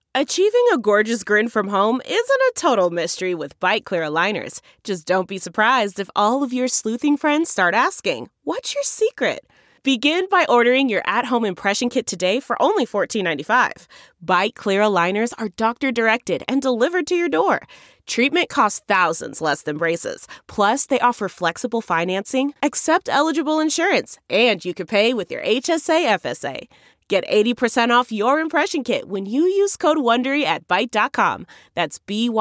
Achieving a gorgeous grin from home isn't a total mystery with Byte Clear aligners. Just don't be surprised if all of your sleuthing friends start asking, "What's your secret?" Begin by ordering your at-home impression kit today for only $14.95. Byte Clear aligners are doctor-directed and delivered to your door. Treatment costs thousands less than braces. Plus, they offer flexible financing, accept eligible insurance, and you can pay with your HSA FSA. Get 80% off your impression kit when you use code WONDERY at Byte.com. That's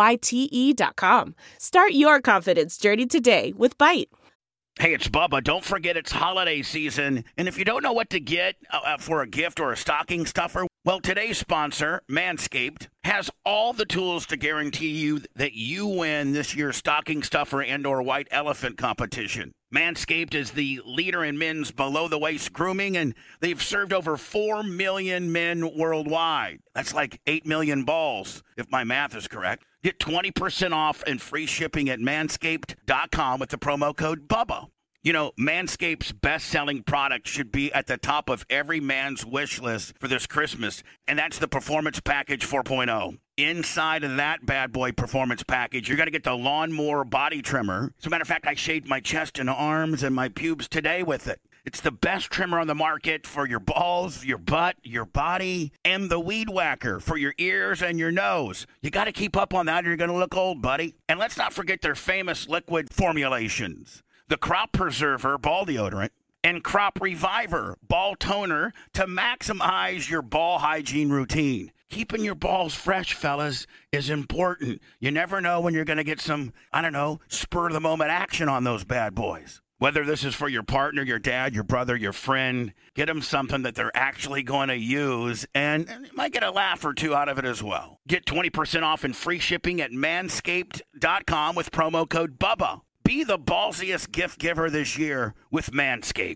BYTE.com. Start your confidence journey today with Byte. Hey, it's Bubba. Don't forget it's holiday season. And if you don't know what to get for a gift or a stocking stuffer, well, today's sponsor, Manscaped, has all the tools to guarantee you that you win this year's stocking stuffer and or white elephant competition. Manscaped is the leader in men's below-the-waist grooming, and they've served over 4 million men worldwide. That's like 8 million balls, if my math is correct. Get 20% off and free shipping at manscaped.com with the promo code BUBBA. You know, Manscaped's best-selling product should be at the top of every man's wish list for this Christmas, and that's the Performance Package 4.0. Inside of that bad boy performance package, you're going to get the Lawnmower Body Trimmer. As a matter of fact, I shaved my chest and arms and my pubes today with it. It's the best trimmer on the market for your balls, your butt, your body, and the Weed Whacker for your ears and your nose. You got to keep up on that or you're going to look old, buddy. And let's not forget their famous liquid formulations. The Crop Preserver Ball Deodorant and Crop Reviver Ball Toner to maximize your ball hygiene routine. Keeping your balls fresh, fellas, is important. You never know when you're going to get some, spur-of-the-moment action on those bad boys. Whether this is for your partner, your dad, your brother, your friend, get them something that they're actually going to use, and you might get a laugh or two out of it as well. Get 20% off and free shipping at manscaped.com with promo code BUBBA. Be the ballsiest gift giver this year with Manscaped.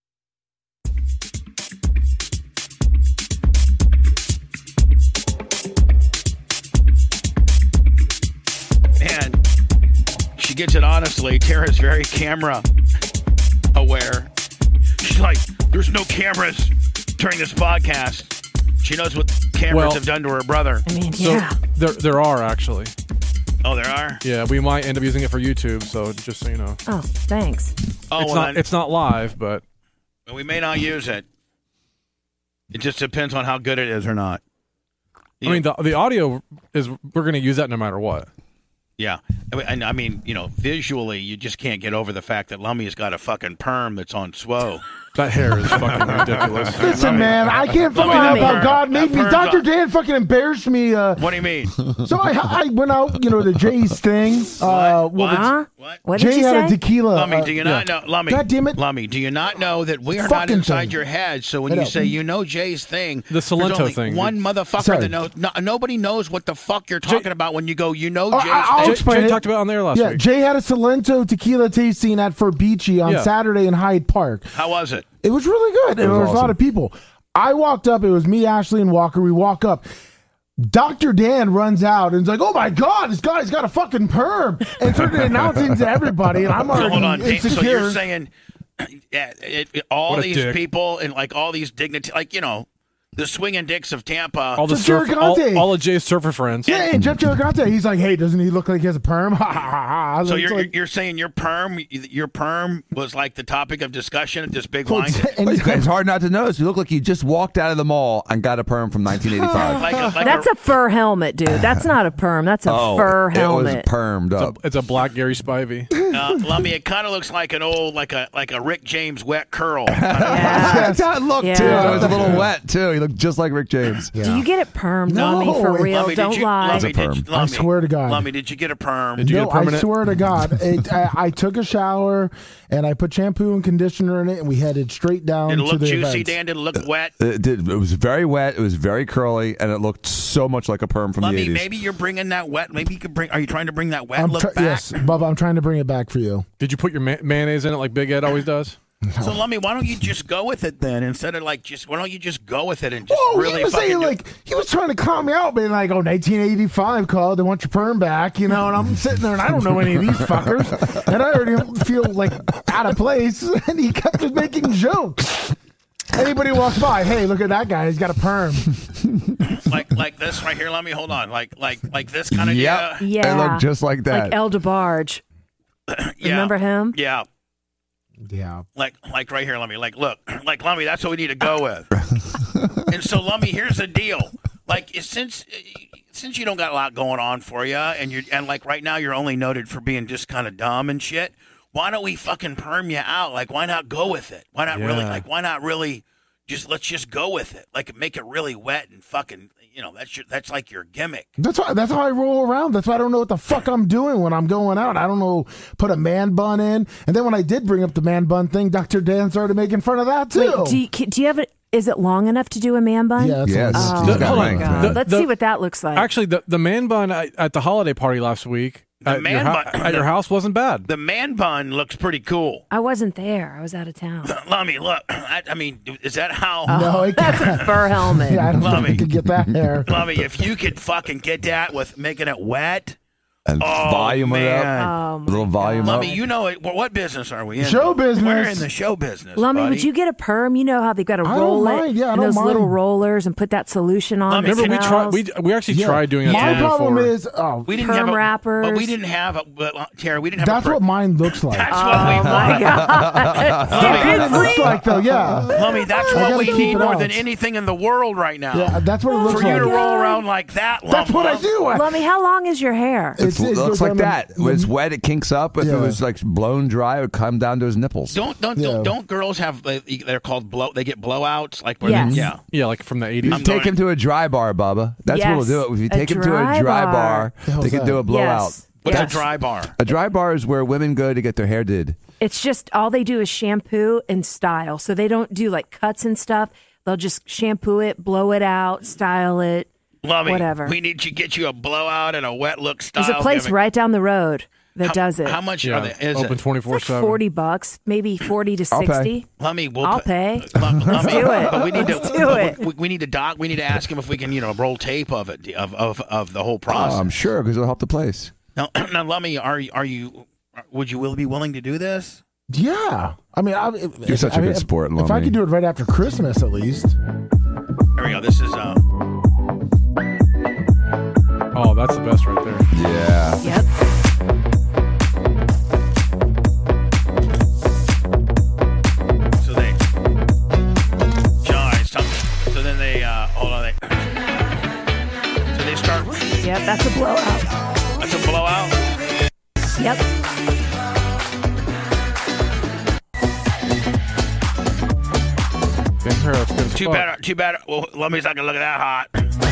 Man, she gets it honestly. Tara's very camera aware. She's like, there's no cameras during this podcast. She knows what cameras have done to her brother. I mean, yeah. So there are actually. Oh, there are? Yeah, we might end up using it for YouTube, so just so you know. Oh, thanks. It's not live, but we may not use it. It just depends on how good it is or not. I mean, the audio is, we're going to use that no matter what. Yeah. I mean, visually, you just can't get over the fact that Lummy's got a fucking perm that's on Swo. That hair is fucking ridiculous. Listen, man, I can't fucking help how God made me. Dr. Dan fucking embarrassed me. What do you mean? So I went out, to Jay's thing. What? What Jay did you had say? a tequila. Lummy, do you not know? Lummy, God damn it. Lummy, do you not know that we are not inside your head? So when you say Jay's thing, the Salento thing, one motherfucker that knows. Nobody knows what the fuck you're talking about when you go. Jay's thing. Jay talked about it on there last week. Jay had a Salento tequila tasting at Furbici on Saturday in Hyde Park. How was it? It was really good. There was awesome. A lot of people. I walked up. It was me, Ashley, and Walker. We walk up. Dr. Dan runs out and is like, "Oh my God, this guy's got a fucking perm," and started announcing to everybody. And I'm already insecure. So you're saying, all these people and like all these dignity, the swinging dicks of Tampa, all of Jay's surfer friends. Yeah, and Jeff Gigante. He's like, "Hey, doesn't he look like he has a perm?" So you're saying your perm was like the topic of discussion at this big wine? It's hard not to notice. You look like you just walked out of the mall and got a perm from 1985. That's a fur helmet, dude. That's not a perm. That's a fur helmet. It was permed up. It's a black Gary Spivey. Lummy, it kind of looks like an old, like a Rick James wet curl. That's how it looked too. It was a little wet too. He looked just like Rick James. Yeah. Do you get it permed, Lummy? For real? Lummy, don't lie. I swear to God. Lummy, did you get a perm? Did you get a permanent? I swear to God. I took a shower and I put shampoo and conditioner in it, and we headed straight down to the event. Did it look juicy, Dan? Did it look wet? It was very wet. It was very curly, and it looked so much like a perm from the 80s. Maybe you're bringing that wet. Maybe you could bring. Are you trying to bring that wet look back? Yes, Bubba, I'm trying to bring it back for you. Did you put your mayonnaise in it like Big Ed always does? No. So, Lummy, why don't you just go with it then? Instead of why don't you just go with it and just he was saying, he was trying to calm me out, being like, 1985 called, they want your perm back, and I'm sitting there and I don't know any of these fuckers, and I already feel like out of place, and he kept just making jokes. Anybody walks by, hey, look at that guy. He's got a perm. like this right here. Let me hold on. Like this kind of Yeah. Yeah. It looked just like that. Like El DeBarge. Remember him? Yeah. Yeah. Like right here, Lummy. Like, look, like Lummy, that's what we need to go with. And so, Lummy, here's the deal. Like, since you don't got a lot going on for you, and like right now you're only noted for being just kind of dumb and shit. Why don't we fucking perm you out? Like, why not go with it? Why not really? Like, why not really? Let's just go with it. Like, make it really wet and fucking. That's like your gimmick. That's how I roll around. That's why I don't know what the fuck I'm doing when I'm going out. I don't know. Put a man bun in, and then when I did bring up the man bun thing, Dr. Dan started making fun of that too. Wait, do you have it? Is it long enough to do a man bun? Yeah. Yes. Oh, He's got hold on. length, man. Let's see what that looks like. Actually, the man bun at the holiday party last week at your house wasn't bad. The man bun looks pretty cool. I wasn't there. I was out of town. Lummy, look. I mean, is that how? No, it That's a fur helmet. Yeah, I don't think Lummy. I could get that hair. Lummy, if you could fucking get that with making it wet. And volume it up. man. Oh, A little volume up. Lummy, you know it. What business are we in? Show business. We're in the show business. Lummy, buddy. would you get a perm? You know how they've got to I roll don't it mind. Yeah, I and don't those mind. little rollers and put that solution on. Lummy, that Remember, smells. we actually Yeah. tried doing it. My before. problem is, We didn't perm have a, wrappers. But we didn't have a. But, Tara, we didn't have. that's a what mine looks like. That's Oh what we my want. God! Lummy, It looks like though, yeah. Lummy, that's I what gotta we keep need it more out. than anything in the world right now. Yeah, that's what it looks For you like. to roll around like that, Lummy. That's what I do. Lummy, how long is your hair? It it looks goes like on that. When it's wet, it kinks up. If it Yeah. was like blown dry, it would come down to his nipples. Don't girls have? They're called blow. They get blowouts. Like where Yes. yeah. Yeah, like from the 80s. You take him to a dry bar, Bubba. That's what we'll do. If you A take him to a dry dry bar. bar, The hell's they can that? do a blowout. Yes. What's Yes. a dry bar? A dry bar is where women go to get their hair did. It's just all they do is shampoo and style. So they don't do like cuts and stuff. They'll just shampoo it, blow it out, style it, Lummy, whatever. we need to get you a blowout and a wet look style. There's a place gimmick. right down the road that does it. How much Yeah, are they? Is open it? It's 24/7. like $40, maybe 40 to I'll pay. 60. Lummy, we'll I'll pay. Lummy, do it. But we need Let's to do it. We need to We need to ask him if we can, roll tape of it of the whole process. I'm sure because it'll help the place. Now, Lummy, would you be willing to do this? Yeah, I mean, You're such a good sport, If I Lummy. could do it right after Christmas, at least. There we go. This is Oh, that's the best right there. Yeah. Yep. so they. John, so then they hold on. So they start. Yep, that's a blowout. That's a blowout. Yep. Damn hair, that's good as Too fuck. bad. Well, Lummy's not gonna look that hot.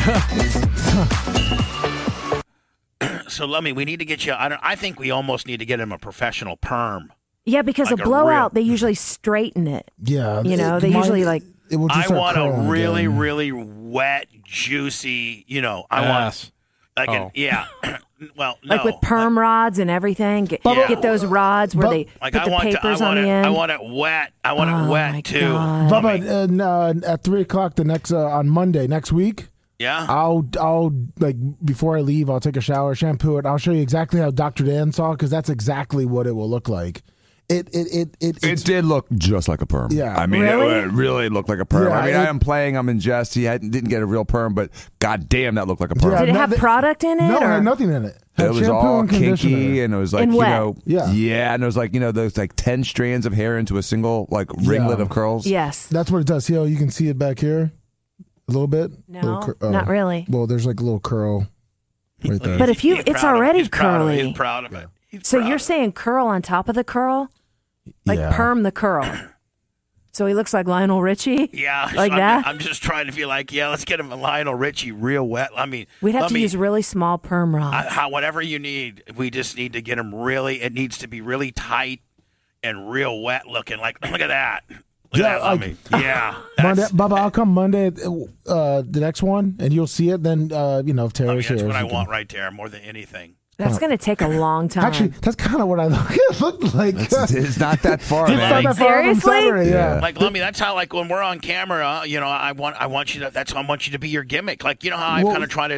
So Lummy, we need to get you. I think we almost need to get him a professional perm. Yeah, because Like a a blowout, real- they usually straighten it. Yeah, You know, they usually, like- It will just I start want a curling really, again. really wet, juicy. I Ass. want Oh. yeah. Well, no. Like with perm rods and everything. Get those rods where But- they Like put I the want papers on it. the end. I want it wet. I want Oh, it wet my too. God. Bubba, at 3:00 the next on Monday next week, Yeah. I'll like before I leave, I'll take a shower, shampoo it. I'll show you exactly how Dr. Dan saw because that's exactly what it will look like. It It did look just like a perm. Yeah. I mean, Really? it really looked like a perm. Yeah, I mean, it- I am playing. I'm in jest. He didn't get a real perm, but goddamn, that looked like a perm. Yeah. Did it No, have they- product in it? No, it or? had nothing in it. It Had was shampoo all and conditioner. kinky, and it was like And wet. Yeah. and it was like those like 10 strands of hair into a single like ringlet Yeah. of curls. Yes. That's what it does. See how you can see it back here, a little bit. No, not really. Well, there's like a little curl right there. But if you, He's it's proud of it. already He's proud of it. curly. He's proud of it. He's So proud you're of it. saying curl on top of the curl? Like Yeah. perm the curl. So he looks like Lionel Richie? Yeah, Like that? I'm just trying to feel like, let's get him a Lionel Richie real wet. I mean, We'd have let to me- use really small perm rods. whatever you need. We just need to get him really. It needs to be really tight and real wet looking. Like, look at that. Look Yeah, at that, Lummy. Yeah. Monday, that's- Bubba, I'll come Monday, the next one, and you'll see it. Then, if Lummy, Tara's here, that's what I she can- want right there more than anything. That's going to take a long time. Actually, that's kind of what I looked like. It's not that far, It's man. not that far from Seriously? Saturday, yeah. Like, Lummy, that's how, like, when we're on camera, I want you to, I want you to be your gimmick. Like, you know how I Well- kind of try to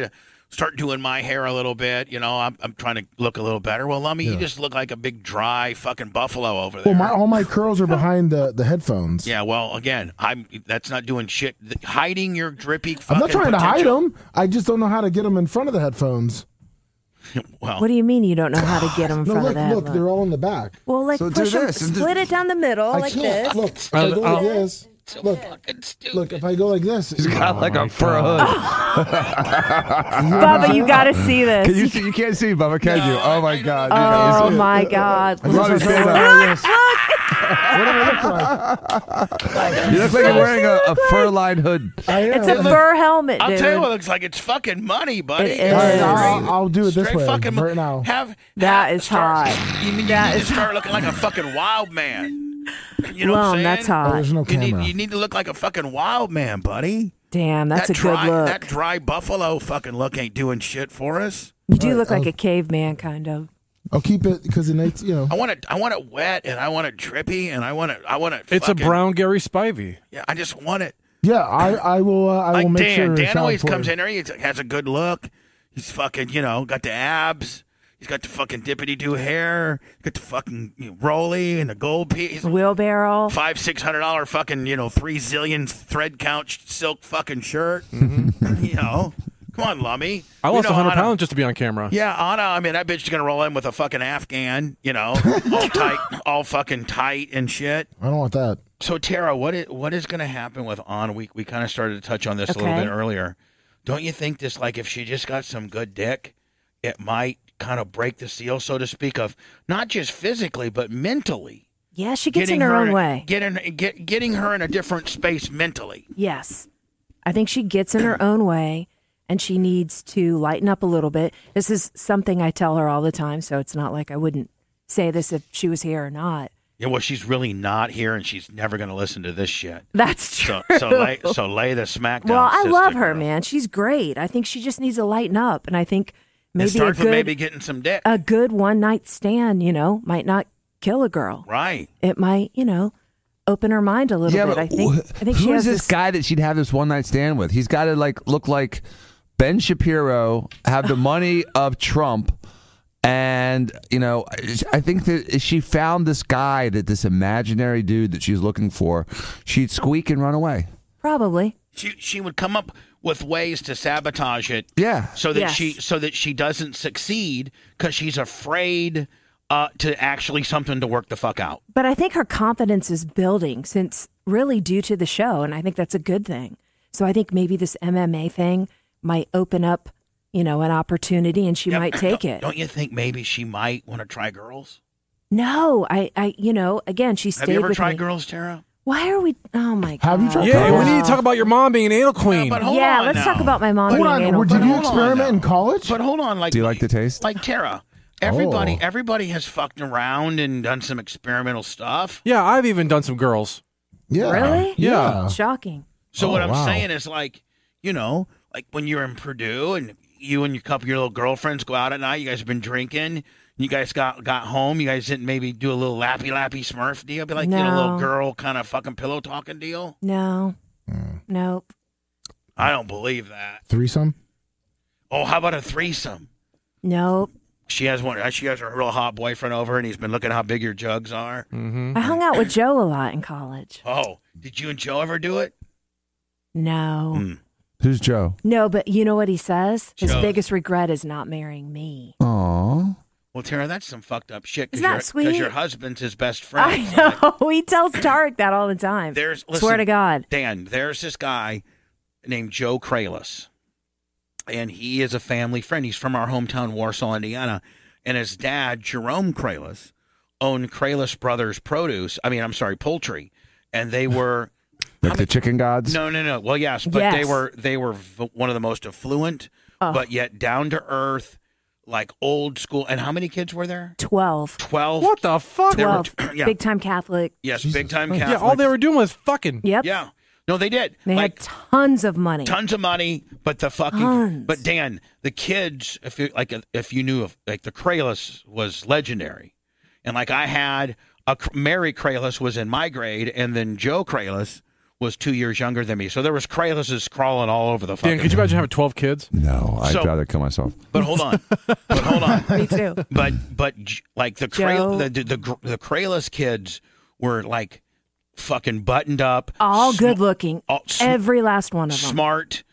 start doing my hair a little bit. You know, I'm trying to look a little better. Well, Lummy, you just look like a big dry fucking buffalo over there. Well, all my curls are behind the headphones. Yeah, well, again, that's not doing shit. Hiding your drippy fucking I'm not trying potential. to hide them. I just don't know how to get them in front of the headphones. Well, what do you mean you don't know how to get them in front of that? Look, they're all in the back. Well, like So push do them, this. split it down the middle like this. Look, if I go like this. Look, if I go like this. He's got like a fur hood. Bubba, you got to see this. Can you see? You can't see, Bubba, can you? Oh, my God. Oh, my God. Mommy, stand up. What do I look like? You look like you're wearing a fur-lined hood. It's a fur helmet, dude. I'll tell you what it looks like. It's fucking money, buddy. It is. All right, I'll do it this Straight way fucking right now. That is hot. You need to start looking like a fucking wild man. You know what I'm saying? That's hot. There's no camera. You need to look like a fucking wild man, buddy. Damn, that's a good look. That dry buffalo fucking look ain't doing shit for us. You do look like a caveman, kind of. I'll keep it because it makes, you know. I want it wet and I want it drippy and I want it. It's fucking, a brown Gary Spivey. Yeah, I just want it. Yeah, I will. I Like will make Dan. sure. Dan always comes in there. He has a good look. He's fucking, got the abs. He's got the fucking dippity-doo hair. He's got the fucking rolly and the gold piece. Wheelbarrow. $500-600 fucking, 3 zillion thread count silk fucking shirt. Come on, Lummy. I lost 100 Anna, pounds just to be on camera. Yeah, Anna, I mean, that bitch is going to roll in with a fucking Afghan, all tight, all fucking tight and shit. I don't want that. So, Tara, what is going to happen with Anna? We kind of started to touch on this a little bit earlier. Don't you think this, like, if she just got some good dick, it might kind of break the seal, so to speak, of not just physically, but mentally? Yeah, she gets in her own way. Getting her in a different space mentally. Yes. I think she gets in her own way. And she needs to lighten up a little bit. This is something I tell her all the time, so it's not like I wouldn't say this if she was here or not. Yeah, well, she's really not here, and she's never going to listen to this shit. That's true. So lay the smack down. Well, I love her, girl. man. She's great. I think she just needs to lighten up, and I think maybe maybe getting some dick. A good one-night stand, might not kill a girl. Right. It might, open her mind a little bit. I think she who has is this guy that she'd have this one-night stand with? He's got to look like Ben Shapiro, have the money of Trump, and I think that if she found this guy, this imaginary dude that she's looking for, she'd squeak and run away. Probably. She would come up with ways to sabotage it. Yeah. So that she doesn't succeed because she's afraid to actually something to work the fuck out. But I think her confidence is building since really due to the show, and I think that's a good thing. So I think maybe this MMA thing might open up, an opportunity, and she might take it. Don't you think maybe she might want to try girls? No, I again, she stayed with me. Have you ever tried girls, Tara? Why are we? Oh my God! Have you tried? Yeah, girls? we need to talk about your mom being an anal queen. But hold Yeah, on let's now. talk about my mom. Hold on. being anal. Did you hold on experiment now. in college? But hold on, Do you like the taste? Like Tara, everybody has fucked around and done some experimental stuff. Yeah, I've even done some girls. Yeah. Really? Yeah. Shocking. So what I'm wow. saying is like when you're in Purdue and you and your little girlfriends go out at night, you guys have been drinking, you guys got home, you guys didn't maybe do a little lappy Smurf deal, be like a little girl kind of fucking pillow talking deal? No. Nope. I don't believe that. Threesome? Oh, how about a threesome? Nope. She has her real hot boyfriend over, and he's been looking how big your jugs are. Mm-hmm. I hung out with Joe a lot in college. Oh, did you and Joe ever do it? No. Who's Joe? No, but you know what he says? His Joe. biggest regret is not marrying me. Aw. Well, Tara, that's some fucked up shit. Isn't that sweet? Because your husband's his best friend. I know. He tells Tarek that all the time. Swear to God. Dan, there's this guy named Joe Kralis, and he is a family friend. He's from our hometown, Warsaw, Indiana, and his dad, Jerome Kralis, owned Kralis Brothers Poultry, and they were Like the chicken gods? No. Well, yes, but they were one of the most affluent, but yet down to earth, like old school. And how many kids were there? 12. 12. What the fuck? 12. Yeah. Big time Catholic. Yes, Jesus big time Christ. Catholic. Yeah, all they were doing was fucking. Yep. Yeah. No, they did. They had tons of money. Tons of money, but the fucking. Tons. But Dan, the kids, if you knew, like the Kralis was legendary, and like I had Mary Kralis was in my grade, and then Joe Kralis was 2 years younger than me. So there was Kraluses crawling all over the fucking... Dan, could you imagine having 12 kids? No, I'd rather kill myself. But hold on. Me too. But like the Kralus kids were like fucking buttoned up. All good looking. Every last one of them. Smart,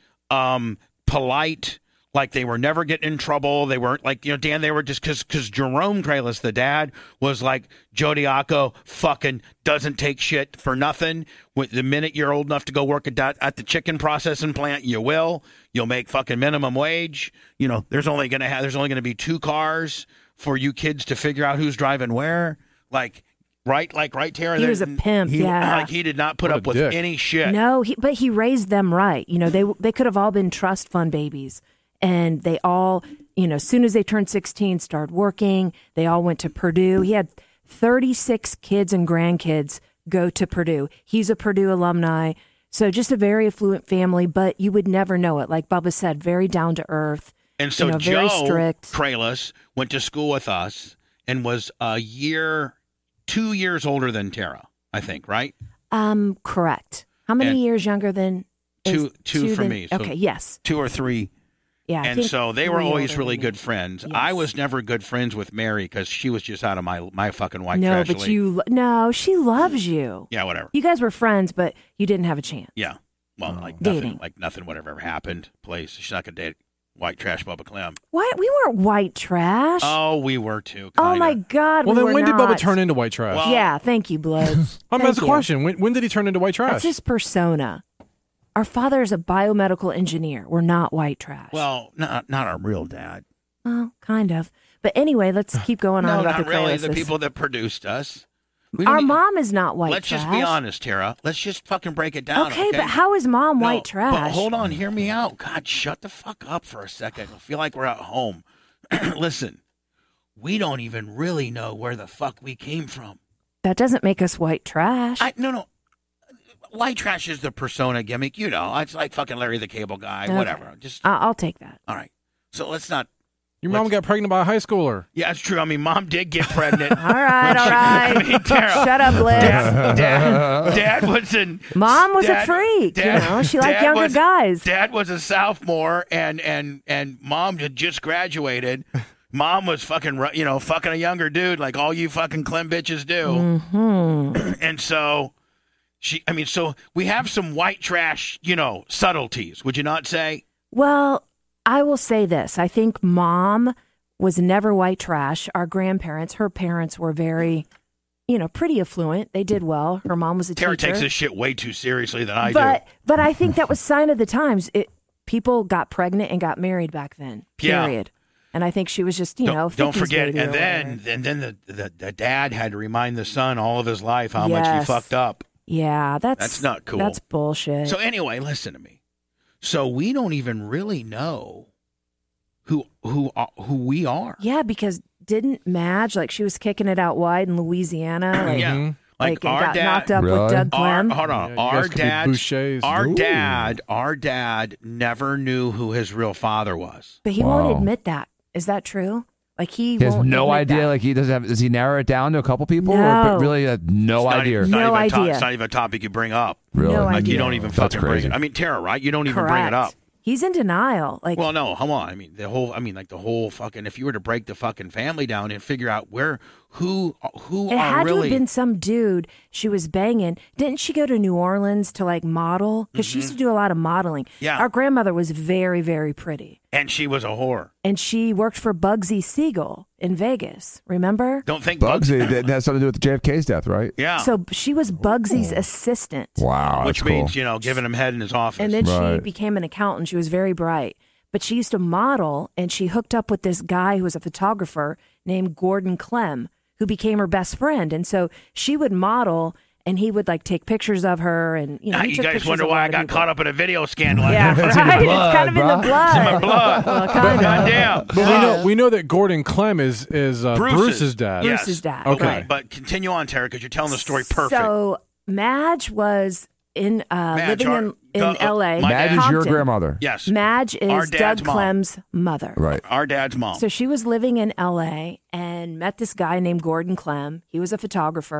polite. Like they were never getting in trouble. They weren't like, Dan, they were just because Jerome Kralus, the dad, was like, Joe Diaco fucking doesn't take shit for nothing. The minute you're old enough to go work at the chicken processing plant, you will. You'll make fucking minimum wage. There's only going to be 2 cars for you kids to figure out who's driving where. Right, Tara? He was a pimp, yeah. He did not put up with any shit. No, but he raised them right. They could have all been trust fund babies. And they all, as soon as they turned 16, started working. They all went to Purdue. He had 36 kids and grandkids go to Purdue. He's a Purdue alumni. So just a very affluent family, but you would never know it. Like Bubba said, very down to earth. And so very Joe strict. Kralus went to school with us and was 2 years older than Tara, I think, right? Correct. How many years younger than? Two for me. So okay, yes. 2 or 3. Yeah, and so they were always really good friends. Yes. I was never good friends with Mary because she was just out of my fucking white trash league. No, she loves you. Yeah, whatever. You guys were friends, but you didn't have a chance. Yeah, well, dating. nothing would have ever happened. Please, she's not gonna date white trash Bubba Clem. What? We weren't white trash. Oh, we were too. Oh my God. Well, then when did not. Bubba turn into white trash? Well, yeah, thank you, Bloods. That's the question. When did he turn into white trash? That's his persona. Our father is a biomedical engineer. We're not white trash. Well, not our real dad. Well, kind of. But anyway, let's keep going on about not the really. Kraluses. The people that produced us. Our mom is not white Let's trash. just be honest, Tara. Let's just fucking break it down. Okay, but how is mom white trash? But hold on, hear me out. God, shut the fuck up for a second. I feel like we're at home. Listen, we don't even really know where the fuck we came from. That doesn't make us white trash. No. White trash is the persona gimmick, It's like fucking Larry the Cable Guy, okay. Whatever. Just I'll take that. all right. So let's not. Your mom got pregnant by a high schooler. Yeah, it's true. I mean, mom did get pregnant. all right. I mean, Tara, shut up, Liz. Dad was in. Mom was a freak. She liked younger guys. Dad was a sophomore, and mom had just graduated. Mom was fucking a younger dude, like all you fucking Clem bitches do. Mm-hmm. And so. So we have some white trash, subtleties, would you not say? Well, I will say this. I think mom was never white trash. Our grandparents, her parents were very, pretty affluent. They did well. Her mom was a Tara teacher. takes this shit way too seriously than I do. But I think that was sign of the times. People got pregnant and got married back then, period. Yeah. And I think she was just, don't forget. And then the dad had to remind the son all of his life how much he fucked up. Yeah, that's not cool. That's bullshit. So anyway, listen to me. So we don't even really know who we are. Yeah, because didn't Madge, she was kicking it out wide in Louisiana? Yeah. Like our got dad, knocked up with Doug Clem. Hold on. Our dad never knew who his real father was. But he won't admit that. Is that true? He has no idea. That. He doesn't have. Does he narrow it down to a couple people? No. Or really, no idea. It's not even a topic you bring up. Really? No idea. idea. You don't even fucking bring it. I mean, Tara, right? You don't even bring it up. He's in denial. Well, no, come on. I mean, the whole fucking. If you were to break the fucking family down and figure out who it had to have been some dude she was banging. Didn't she go to New Orleans to model? Because she used to do a lot of modeling. Yeah. Our grandmother was very, very pretty. And she was a whore. And she worked for Bugsy Siegel in Vegas. Remember? Don't think Bugsy. That has something to do with JFK's death, right? Yeah. So she was Bugsy's assistant. Wow. Which means, giving him head in his office. And then she became an accountant. She was very bright. But she used to model, and she hooked up with this guy who was a photographer named Gordon Clem, who became her best friend. And so she would model, and he would take pictures of her. And you guys wonder why I got caught up in a video scandal. Yeah, right. It's kind of in the blood. It's in my blood. Goddamn. But we know that Gordon Clem is Bruce's dad. Yes. Bruce's dad. Okay, right. But continue on, Tara, because you're telling the story perfect. So Madge was living in L.A. Madge is your grandmother. Yes. Madge is Doug Clem's mother. Right. Our dad's mom. So she was living in L.A. and met this guy named Gordon Clem. He was a photographer.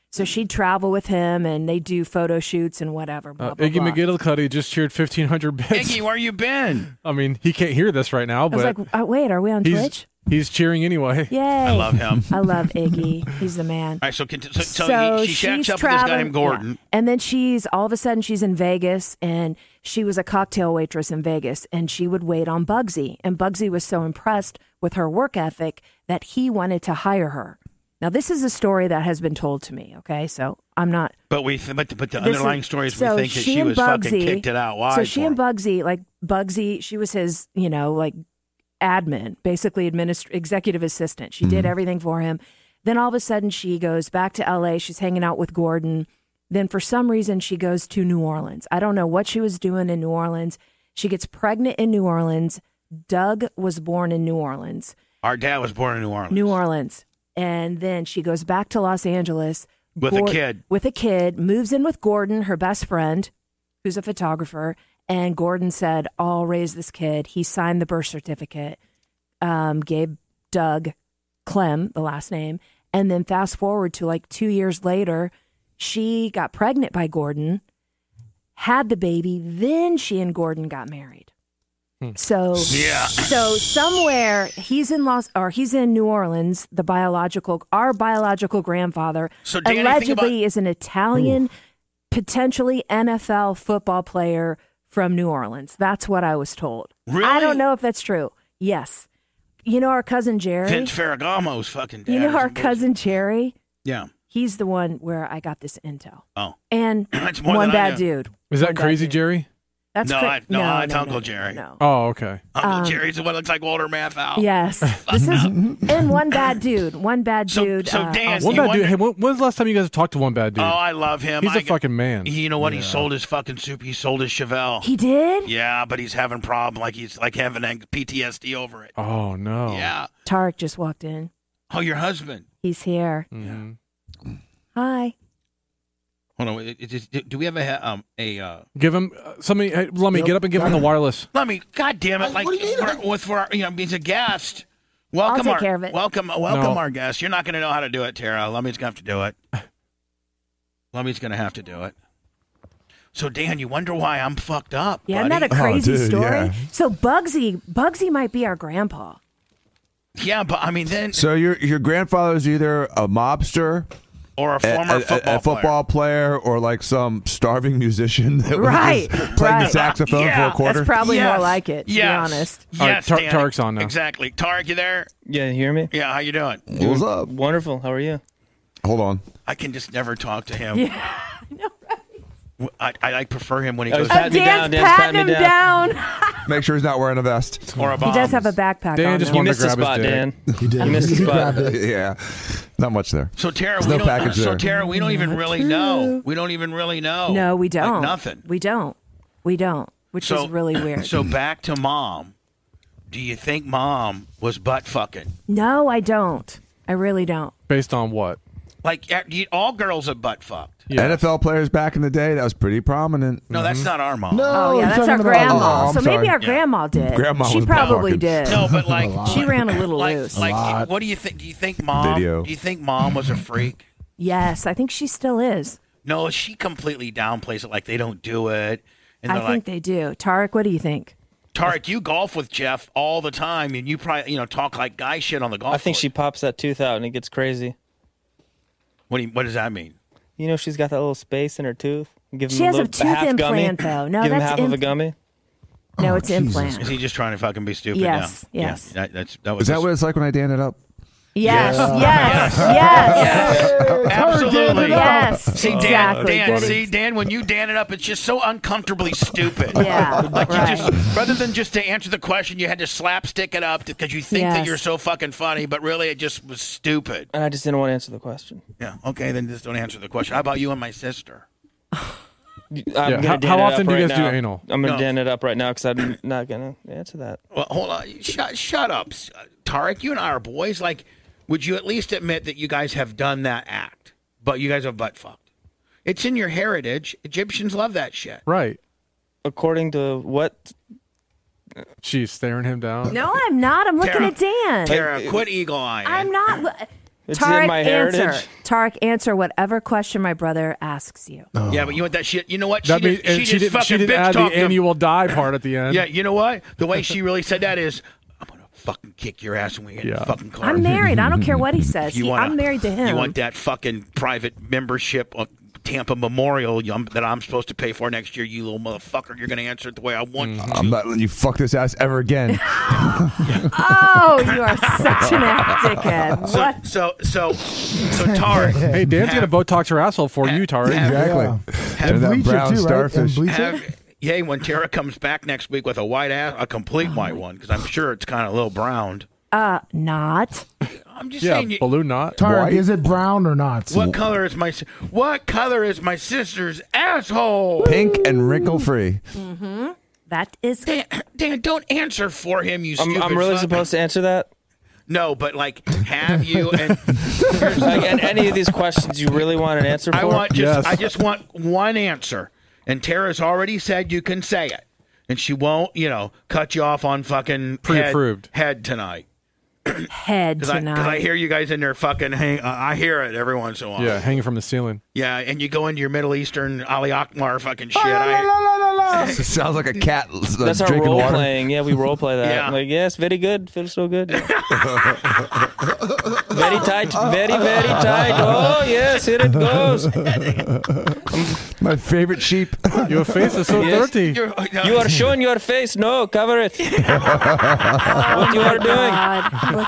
So she'd travel with him, and they do photo shoots and whatever. Blah, blah, Iggy blah. McGillicuddy just cheered 1,500 bits. Iggy, where you been? I mean, he can't hear this right now, I was but like, wait, are we on Twitch? He's cheering anyway. Yay. I love him. I love Iggy. He's the man. All right, so she shacks up with this guy named Gordon. Yeah. And then all of a sudden she's in Vegas, and she was a cocktail waitress in Vegas, and she would wait on Bugsy. And Bugsy was so impressed with her work ethic that he wanted to hire her. Now, this is a story that has been told to me, okay? So I'm not... But the underlying story is we think that she was Bugsy, fucking kicked it out wide. So she and Bugsy, she was his, admin, basically executive assistant. She did everything for him. Then all of a sudden she goes back to LA. She's hanging out with Gordon. Then for some reason she goes to New Orleans. I don't know what she was doing in New Orleans. She gets pregnant in New Orleans. Doug was born in New Orleans. Our dad was born in New Orleans. New Orleans. And then she goes back to Los Angeles. With a kid, moves in with Gordon, her best friend, who's a photographer. And Gordon said, I'll raise this kid. He signed the birth certificate, gave Doug Clem, the last name. And then fast forward to 2 years later, she got pregnant by Gordon, had the baby. Then she and Gordon got married. So somewhere he's in New Orleans. Our biological grandfather so Dan, allegedly is an Italian, potentially NFL football player from New Orleans. That's what I was told. Really? I don't know if that's true. Yes. You know our cousin Jerry? Vince Ferragamo's fucking dad. You know our cousin Jerry? Yeah. He's the one where I got this intel. Oh. And one bad dude. Is that Crazy Jerry? That's it's Uncle Jerry. No. Oh, okay. Uncle Jerry's the one that looks like Walter Matthau. Yes. This is and one bad dude. One bad dude. So Dan, one bad dude. Hey, when's the last time you guys have talked to one bad dude? Oh, I love him. He's a fucking man. You know what? Yeah. He sold his fucking soup. He sold his Chevelle. He did? Yeah, but he's having problems. He's having PTSD over it. Oh no. Yeah. Tarek just walked in. Oh, your husband. He's here. Mm-hmm. Hi. Hold on. Do we have a give him somebody? Hey, let me get up and give him the wireless. Let me. God damn it! He's a guest. Welcome. I'll take care of it. Welcome our guest. You're not going to know how to do it, Tara. Lummy's going to have to do it. Lummy's going to have to do it. So Dan, you wonder why I'm fucked up? Yeah, buddy? isn't that a crazy story? Yeah. So Bugsy might be our grandpa. Yeah, but I mean then. So your grandfather's either a mobster. Or a former football player, or some starving musician that was playing the saxophone for a quarter. That's probably more like it, to be honest. Yes, right, Tarek's on now. Exactly. Tarek, you there? Yeah, you hear me? Yeah, how you doing? What's up? Wonderful. How are you? Hold on. I can just never talk to him. Yeah, I know, right? I prefer him when he goes. Dan's patting him down. Make sure he's not wearing a vest or a bomb. He does have a backpack Dan on. just You wanted missed to the grab spot, his dick. Dan. He did. You missed the He spot. grabbed it. Yeah, not much there. So Tara, There's no package there. Tara, we don't even really know. We don't even really know. No, we don't. Nothing. We don't. Which is really weird. So back to Mom. Do you think Mom was butt fucking? No, I don't. I really don't. Based on what? All girls are butt fucked. Yes. NFL players back in the day, that was pretty prominent. No, that's not our mom. No, Oh, yeah, I'm that's talking our about- grandma. I'm So maybe sorry. our grandma did. Grandma she was probably fucking- did. No, but She ran a little loose. What do you think? Do you think Mom? Video. Do you think Mom was a freak? Yes, I think she still is. No, she completely downplays it. Like they don't do it. And I they're think they do. Tarek, what do you think? Tarek, you golf with Jeff all the time, and you probably talk like guy shit on the golf. I think course. she pops that tooth out and it gets crazy. What does that mean? You know, she's got that little space in her tooth. Give him She has a little, tooth half implant, gummy. though. No, Give him that's half of a gummy. No, it's Jesus. implant. Is he just trying to fucking be stupid Yes, now? yes. Yeah, that was Is that what it's like when I dan it up? Yes, Yes. yes. Absolutely. Yes, See, Dan, exactly. Good. Dan, when you Dan it up, it's just so uncomfortably stupid. Yeah, Like right. you just, rather than just to answer the question, you had to slapstick it up because you think that Yes. you're so fucking funny, but really it just was stupid. And I just didn't want to answer the question. Yeah. Okay, then just don't answer the question. How about you and my sister? I'm gonna dan how it often up do you right guys do now. anal? I'm going to No. dan it up right now because I'm not going to answer that. Well, hold on. Shut up, Tarek. You and I are boys. Like, would you at least admit that you guys have done that act, but you guys have butt fucked? It's in your heritage. Egyptians love that shit. Right. According to what? She's staring him down. No, I'm not. I'm looking Tara. at Dan. Tara, quit eagle eyeing. I'm not. It's in my heritage. Tarek, answer whatever question my brother asks you. Oh. Yeah, but you want that shit? You know what? She didn't add the and you will die part at the end. Yeah, you know what? The way she really said that is, I'm gonna fucking kick your ass when we get in the fucking car. I'm married. I don't care what he says. I'm married to him. You want that fucking private membership of Tampa Memorial that I'm supposed to pay for next year, you little motherfucker. You're going to answer it the way I want you to. I'm not letting you fuck this ass ever again. Oh, you are such an ass dickhead. What? So Tarek. Hey, Dan's going to Botox her asshole for you, Tarek. Exactly. And bleach it too, starfish. Right? When Tara comes back next week with a white ass, a complete white one, because I'm sure it's kind of a little browned. Not. I'm just saying. Balloon not. Tarek, is it brown or not? What color is my sister's asshole? Pink and wrinkle free. Mm-hmm. That is. Dan, don't answer for him. You stupid. I'm really supposed to answer that. No, but have you and and any of these questions you really want an answer for? I just want one answer. And Tara's already said you can say it, and she won't, cut you off on fucking pre-approved head tonight. Head tonight. Because I hear you guys in there fucking I hear it every once in a while. Yeah, hanging from the ceiling. Yeah, and you go into your Middle Eastern Ali Akbar fucking shit. It sounds like a cat That's our drinking role water. playing. Yeah, we role play that. Yeah. Like, yes, very good. Feels so good. Very tight. Very, very tight. Oh, yes, here it goes. My favorite sheep. Your face is so dirty. You are showing your face. No, cover it. What you are doing.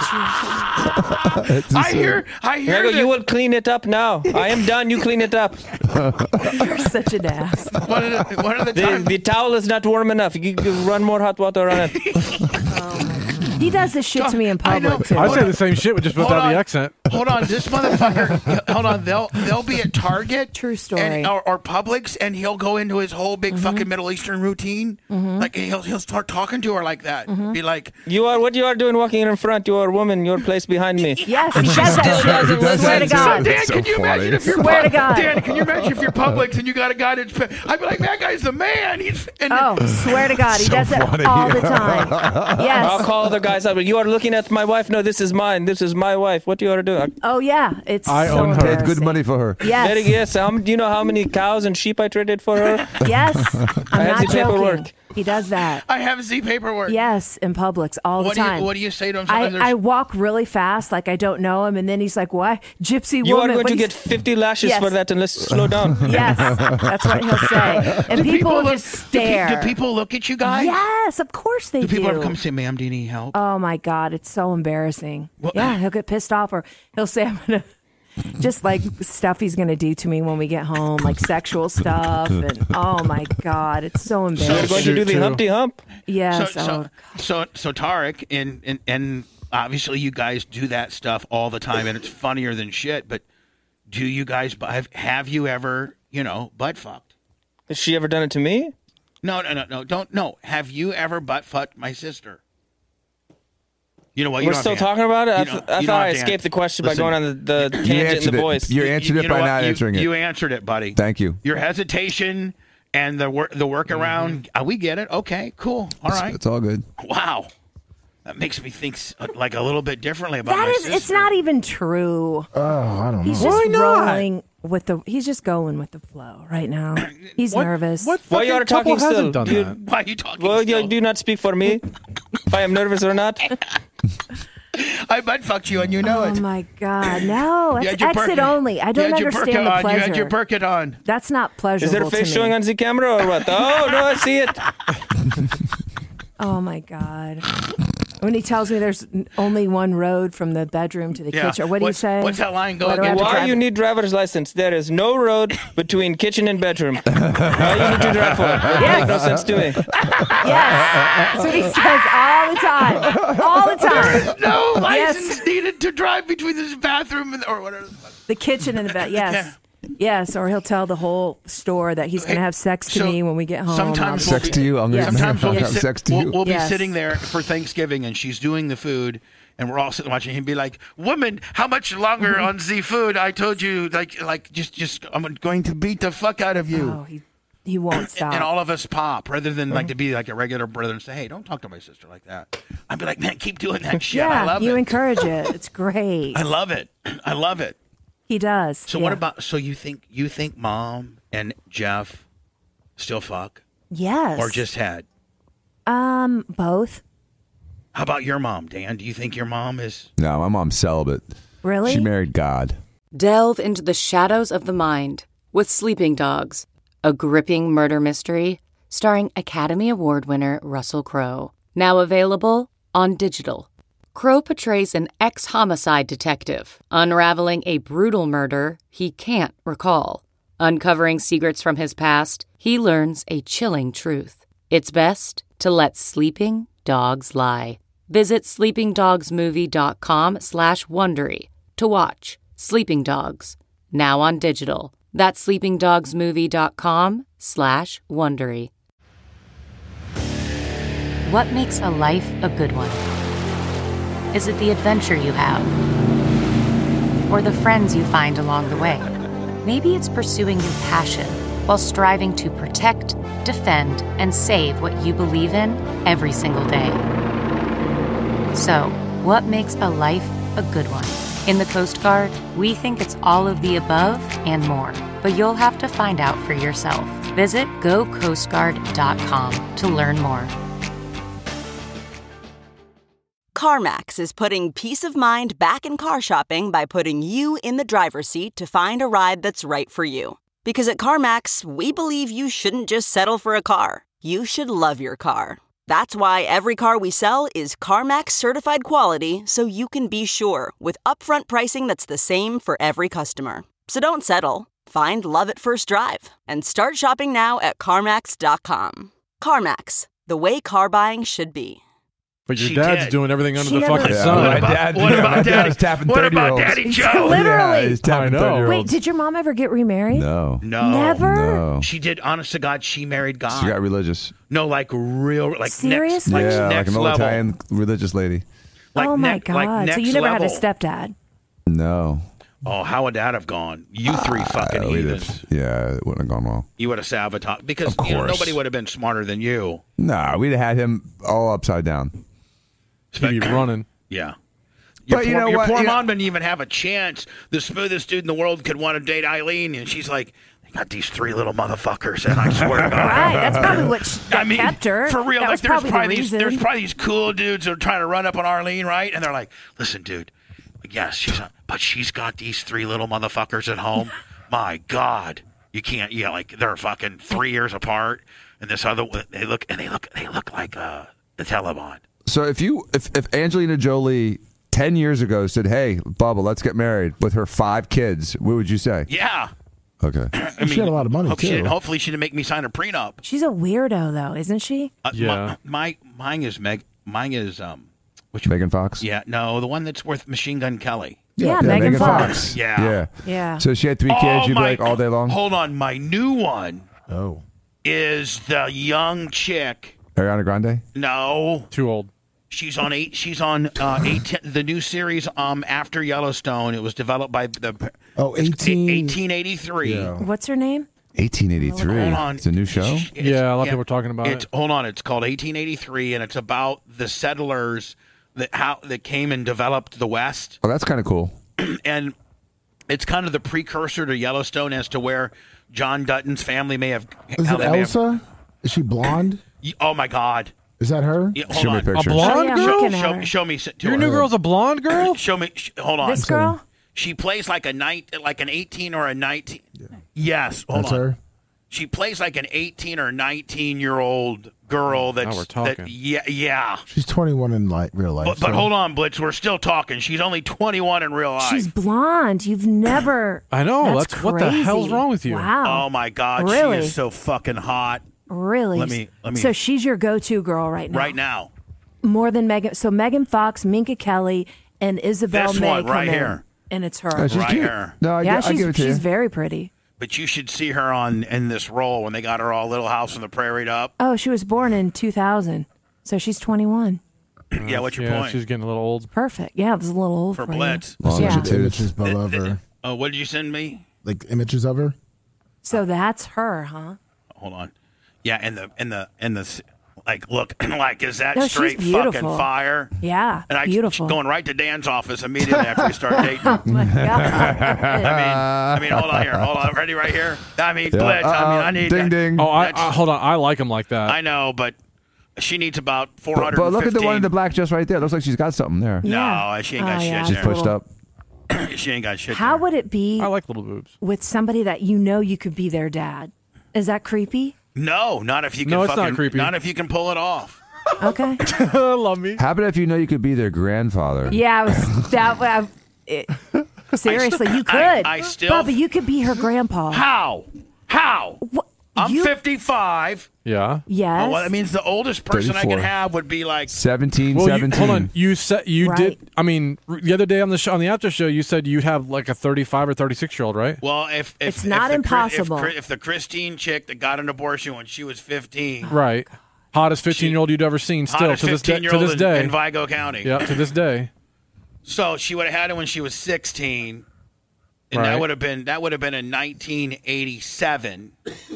I hear you will clean it up now. I am done. You clean it up. You're such an ass. One of the The towel is not warm enough. You run more hot water on it. He does this shit to me in public too. I say the same shit, just without the accent. Hold on, this motherfucker. Hold on, they'll be at Target, true story, or Publix, and he'll go into his whole big fucking Middle Eastern routine. Like he'll start talking to her like that. Be like, what you are doing walking in front? You are a woman. Your place behind me. Yes, he says that. Swear to God. Dan, can you imagine if you're swear to God. Dan, can you imagine if you're Publix and you got a guy that's? I'd be like, that guy's the man. Swear to God, he does it all the time. Yes. I'll call other guys up. You are looking at my wife. No, this is mine. This is my wife. What you are doing? Oh yeah, I own her. Paid good money for her. Yes. Yes. Do you know how many cows and sheep I traded for her? Yes. I'm have not the paperwork. joking. He does that. I have Z paperwork. Yes, in Publix all the time. What do you say to him? I walk really fast, like I don't know him, and then he's like, "Why, gypsy woman?" You are going to get 50 lashes for that, and let's slow down. Yes, that's what he'll say, and people just stare. Do people look at you guys? Yes, of course they do. Do people ever come say, "Ma'am, do you need help?" Oh my God, it's so embarrassing. Yeah, he'll get pissed off, or he'll say, "I'm gonna." Just like stuff he's going to do to me when we get home, like sexual stuff. And oh my God, it's so embarrassing. So you're going to do the Humpty Hump? Yes. So Tarek, and obviously you guys do that stuff all the time, and it's funnier than shit, but do you guys, have you ever, butt fucked? Has she ever done it to me? No, have you ever butt fucked my sister? You know what? We're still talking about it? I thought I escaped the question by going on the tangent in the voice. You answered it by not answering it. You answered it, buddy. Thank you. Your hesitation and the workaround, we get it. Okay, cool. All right. It's all good. Wow. That makes me think like a little bit differently about my sister. It's not even true. Oh, I don't know. He's just rolling with he's just going with the flow right now. He's nervous. Why you are talking still? Why are you talking well, still? You do not speak for me. If I am nervous or not. I butt fucked you and you know it. Oh my God, no! It's exit only. I don't understand the pleasure. You had your Burkett on. That's not pleasurable. Is there a face showing on the camera or what? Oh no, I see it. Oh my God! When he tells me there's only one road from the bedroom to the kitchen, what do you say? What's that line going? Why you need driver's license? There is no road between kitchen and bedroom. Why you need to drive for? It makes no sense to me. Yes, that's what he says all the time. All the time. There's no license needed to drive between this bathroom or whatever. The kitchen and the bed. Yes. Yeah. Yes, or he'll tell the whole store that he's going to have sex to me when we get home. Sometimes sex to you. Sometimes we'll have sex to you. We'll be sitting there for Thanksgiving, and she's doing the food, and we're all sitting watching him be like, "Woman, how much longer on the food? I told you, like, just, I'm going to beat the fuck out of you." Oh, he won't stop. And all of us pop, rather than like to be like a regular brother and say, "Hey, don't talk to my sister like that." I'd be like, "Man, keep doing that shit. I love it." You encourage it. It's great. I love it. I love it. He does. So what about? So you think Mom and Jeff still fuck? Yes. Or just had? Both. How about your mom, Dan? Do you think your mom is? No, my mom's celibate. Really? She married God. Delve into the shadows of the mind with Sleeping Dogs, a gripping murder mystery starring Academy Award winner Russell Crowe. Now available on digital. Crowe portrays an ex-homicide detective unraveling a brutal murder he can't recall. Uncovering secrets from his past, he learns a chilling truth. It's best to let sleeping dogs lie. Visit sleepingdogsmovie.com/Wondery to watch Sleeping Dogs, now on digital. That's sleepingdogsmovie.com/Wondery. What makes a life a good one? Is it the adventure you have? Or the friends you find along the way? Maybe it's pursuing your passion while striving to protect, defend, and save what you believe in every single day. So, what makes a life a good one? In the Coast Guard, we think it's all of the above and more, but you'll have to find out for yourself. Visit gocoastguard.com to learn more. CarMax is putting peace of mind back in car shopping by putting you in the driver's seat to find a ride that's right for you. Because at CarMax, we believe you shouldn't just settle for a car. You should love your car. That's why every car we sell is CarMax certified quality, so you can be sure with upfront pricing that's the same for every customer. So don't settle. Find love at first drive and start shopping now at CarMax.com. CarMax, the way car buying should be. But your dad's doing everything under the fucking Yeah, sun. my dad was tapping 30-year-olds. Daddy Joe? Literally. Yeah, he's tapping I know. 30-year-olds. Wait, did your mom ever get remarried? No. Never? No. She did. Honest to God, she married God. She got religious. No, like real, like Seriously? next, Yeah, like next an old level. Italian religious lady. Like oh my like God. next So you never level. had a stepdad? No. Oh, how would that have gone? You three fucking We'd heathens. have- yeah, it wouldn't have gone well. You would have sabotaged because Of course. nobody would have been smarter than you. Nah, we'd have had him all upside down. He'd be running. Yeah. But you know your what? poor You know- mom didn't even have a chance. The smoothest dude in the world could want to date Eileen, and she's like, "They got these three little motherfuckers," and I swear to God. Right, that's probably what kept her. For real, That like was probably the there's reason. probably these cool dudes that are trying to run up on Arlene, right? And they're like, "Listen, dude, yes, but she's got these three little motherfuckers at home. My God, you can't. Yeah, like they're fucking 3 years apart, and this other they look like the Taliban." So if Angelina Jolie 10 years ago said, "Hey, Bubba, let's get married," with her 5 kids, what would you say? Yeah. Okay. She had a lot of money, too. Hopefully she didn't make me sign a prenup. She's a weirdo, though, isn't she? Yeah. Mine is which Megan Fox? Yeah, no, the one that's with Machine Gun Kelly. Yeah, Megan Fox. Yeah. Yeah. So she had 3 kids, you'd be like all day long? Hold on, my new one Oh. is the young chick. Ariana Grande? No, Too old. she's on the new series after Yellowstone. It was developed by the 1883. Yeah. What's her name? 1883. Hold on. It's a new show? Yeah, a lot of people are talking about it. Hold on, it's called 1883, and it's about the settlers that came and developed the West. Oh, that's kind of cool. And it's kind of the precursor to Yellowstone as to where John Dutton's family may have. Is how it they may have- Elsa? Is she blonde? Oh my God! Is that her? Yeah, hold Show me a on. picture. A blonde Oh, yeah, I'm girl? looking at her. Show me. Your new girl's a blonde girl? Show me. Hold on. This girl? She plays like an 18 or a 19. Yes. Hold That's on. her? She plays like an 18 or 19-year-old girl. That's we're talking. yeah. She's 21 in real life. But hold on, Blitz. We're still talking. She's only 21 in real life. She's blonde. You've never. I know. That's What the hell's crazy. wrong with you? Wow. Oh my God, Really? she is so fucking hot Really? Let me- So she's your go-to girl right now. right now. More than Megan. So Megan Fox, Minka Kelly, and Isabel This May one come right in, here. and it's her. Oh, she's Right cute. here. No, I yeah, give it to you. she's very pretty. But you should see her in this role when they got her all Little House on the Prairie up. Oh, she was born in 2000, so she's 21. Yeah, what's your Yeah, point? she's getting a little old. Perfect. Yeah, it was a little old For for Blitz. Long Yeah. as it is. Images of her. Oh, what did you send me? Like images of her? You. So that's her, huh? Hold on. Yeah, and the Like, look, like, is that No, she's straight beautiful. fucking fire? Yeah, And beautiful. going right to Dan's office immediately after we start dating. Oh my God. I mean, hold on here. Hold on. Ready right here? I mean, Blitz. I need. Ding, ding. Oh, hold on. I like him like that. I know, but she needs about 415. But look at the one in the black just right there. Looks like she's got something there. Yeah. No, she ain't got shit She's there. pushed up. She ain't got shit How there. would it be I like little boobs. with somebody that you know you could be their dad? Is that creepy? No, not if you can No, it's fucking, not creepy. Not if you can pull it off. Okay. Love me. How about if you know you could be their grandfather? Yeah, seriously, you could. I still- Bubba, you could be her grandpa. How? What? I'm You- 55. Yeah. Yes. Oh, well, that means the oldest person I 34. could have would be like 17, Well, 17. hold on. You said you Right. did. I mean, the other day on the show, on the after show, you said you'd have like a 35 or 36-year-old, right? Well, if It's not impossible. If the Christine chick that got an abortion when she was 15, Right. Hottest 15-year-old you'd ever seen. Still hottest to this day. To 15-year-old this day. in Vigo County. Yeah. To this day. So she would have had it when she was 16, and Right. that would have been in 1987.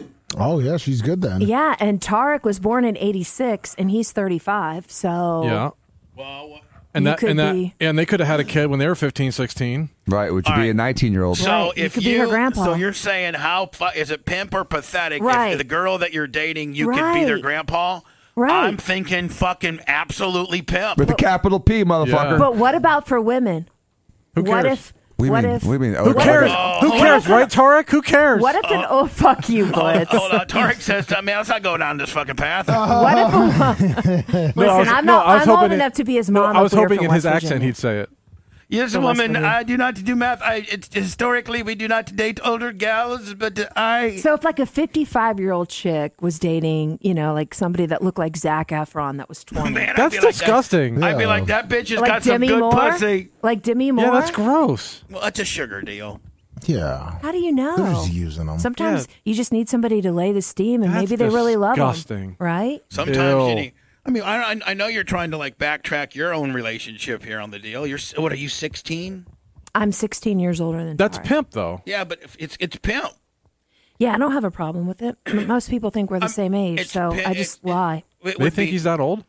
Oh yeah, she's good then. Yeah, and Tarek was born in 86 and he's 35. So Yeah. Well, And You that could and that be- and they could have had a kid when they were 15, 16. Right, which would All be a right. 19-year-old. so Right, you if could be her grandpa. so you're saying is it pimp or pathetic Right. if the girl that you're dating you could be Right. their grandpa? Right. I'm thinking fucking absolutely pimp. With a capital P, motherfucker. Yeah. But what about for women? Who What cares? if? What do you What mean? if? What do you mean? Who Okay. cares? Who cares, right, Tarek? Who cares? What if an fuck you, Blitz? Hold on, Tarek says to me, let's not go down this fucking path. What if? Listen, I'm I was old hoping enough to be his No, mom. I was if we were hoping from in his West accent Virginia. he'd say it. Yes, From West woman, Virginia. I do not do math. Historically, we do not date older gals, but I... So if like a 55-year-old chick was dating, like somebody that looked like Zac Efron that was 20, Man, I'd That's be like disgusting. I'd be like, that bitch has like got some Demi good Moore, pussy. like Demi Moore. Yeah, that's gross. Well, that's a sugar deal. Yeah. How do you know? They're just using them. Sometimes Yeah. you just need somebody to lay the steam, and That's maybe they really love them, disgusting. right? Sometimes Ew. you need... I mean, I know you're trying to like backtrack your own relationship here on the deal. What are you, 16? I'm 16 years older than That's Tarek. pimp, though. Yeah, but it's pimp. Yeah, I don't have a problem with it. Most people think we're the same age, it's so pi- I just it- lie. It They would think be- he's that old?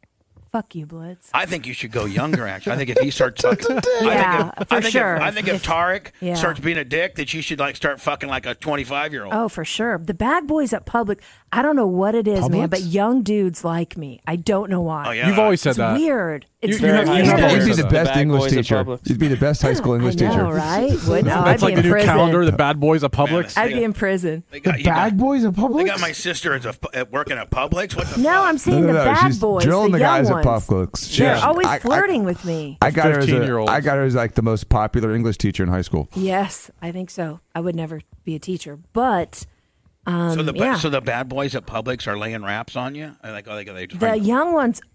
Fuck you, Blitz. I think you should go younger. Actually, I think if he starts fucking, Yeah, for sure. I think if Tarek Yeah. starts being a dick, that you should like start fucking like a 25-year-old. Oh, for sure. The bad boys at Publix, I don't know what it is, man, Publix? but young dudes like me. I don't know why. Oh, yeah. You've always said It's that. weird. It's You have- very you have weird. always You'd be said the that. best Bad English boys at teacher. Publix. You'd be the best high school English I know, teacher. right? Would, no, I'd That's be like in the new prison. calendar, the bad boys of Publix. I'd be in prison. They got, The you got- bag boys at Publix. they got my sister at working at Publix. What the No, fuck? I'm saying the No, bad she's boys, drilling the the young guys ones. at Publix. They're She's- always I- flirting with me. I got her as 15-year-olds. I got her as like the most popular English teacher in high school. Yes, I think so. I would never be a teacher, but so the yeah. so the bad boys at Publix are laying raps on you. Are they the trying- young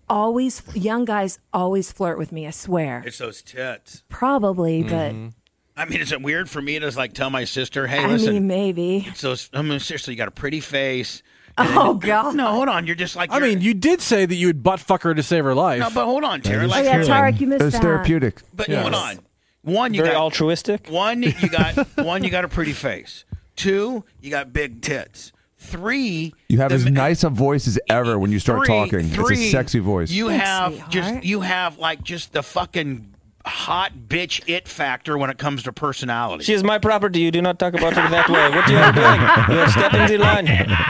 guys always flirt with me. I swear. It's those tits. Probably, Mm-hmm. but I mean, is it weird for me to like tell my sister, "Hey, I listen, mean, maybe. so I mean, seriously, you got a pretty face." Oh God. No, hold on. You're just like I mean, you did say that you would butt fuck her to save her life. No, but hold on, Terry. Oh Like, yeah, you're Tarek, you missed It was that. therapeutic. but Yes. hold on. One, you Very got altruistic. one. You got a pretty face. Two, you got big tits. Three, You have the as ma- nice a voice as ever when you start three- talking. It's three, a sexy voice. You Thanks, have sweetheart. like just the fucking hot bitch it factor when it comes to personality. She is my property. You do not talk about her that way. What you are doing? You are stepping the line.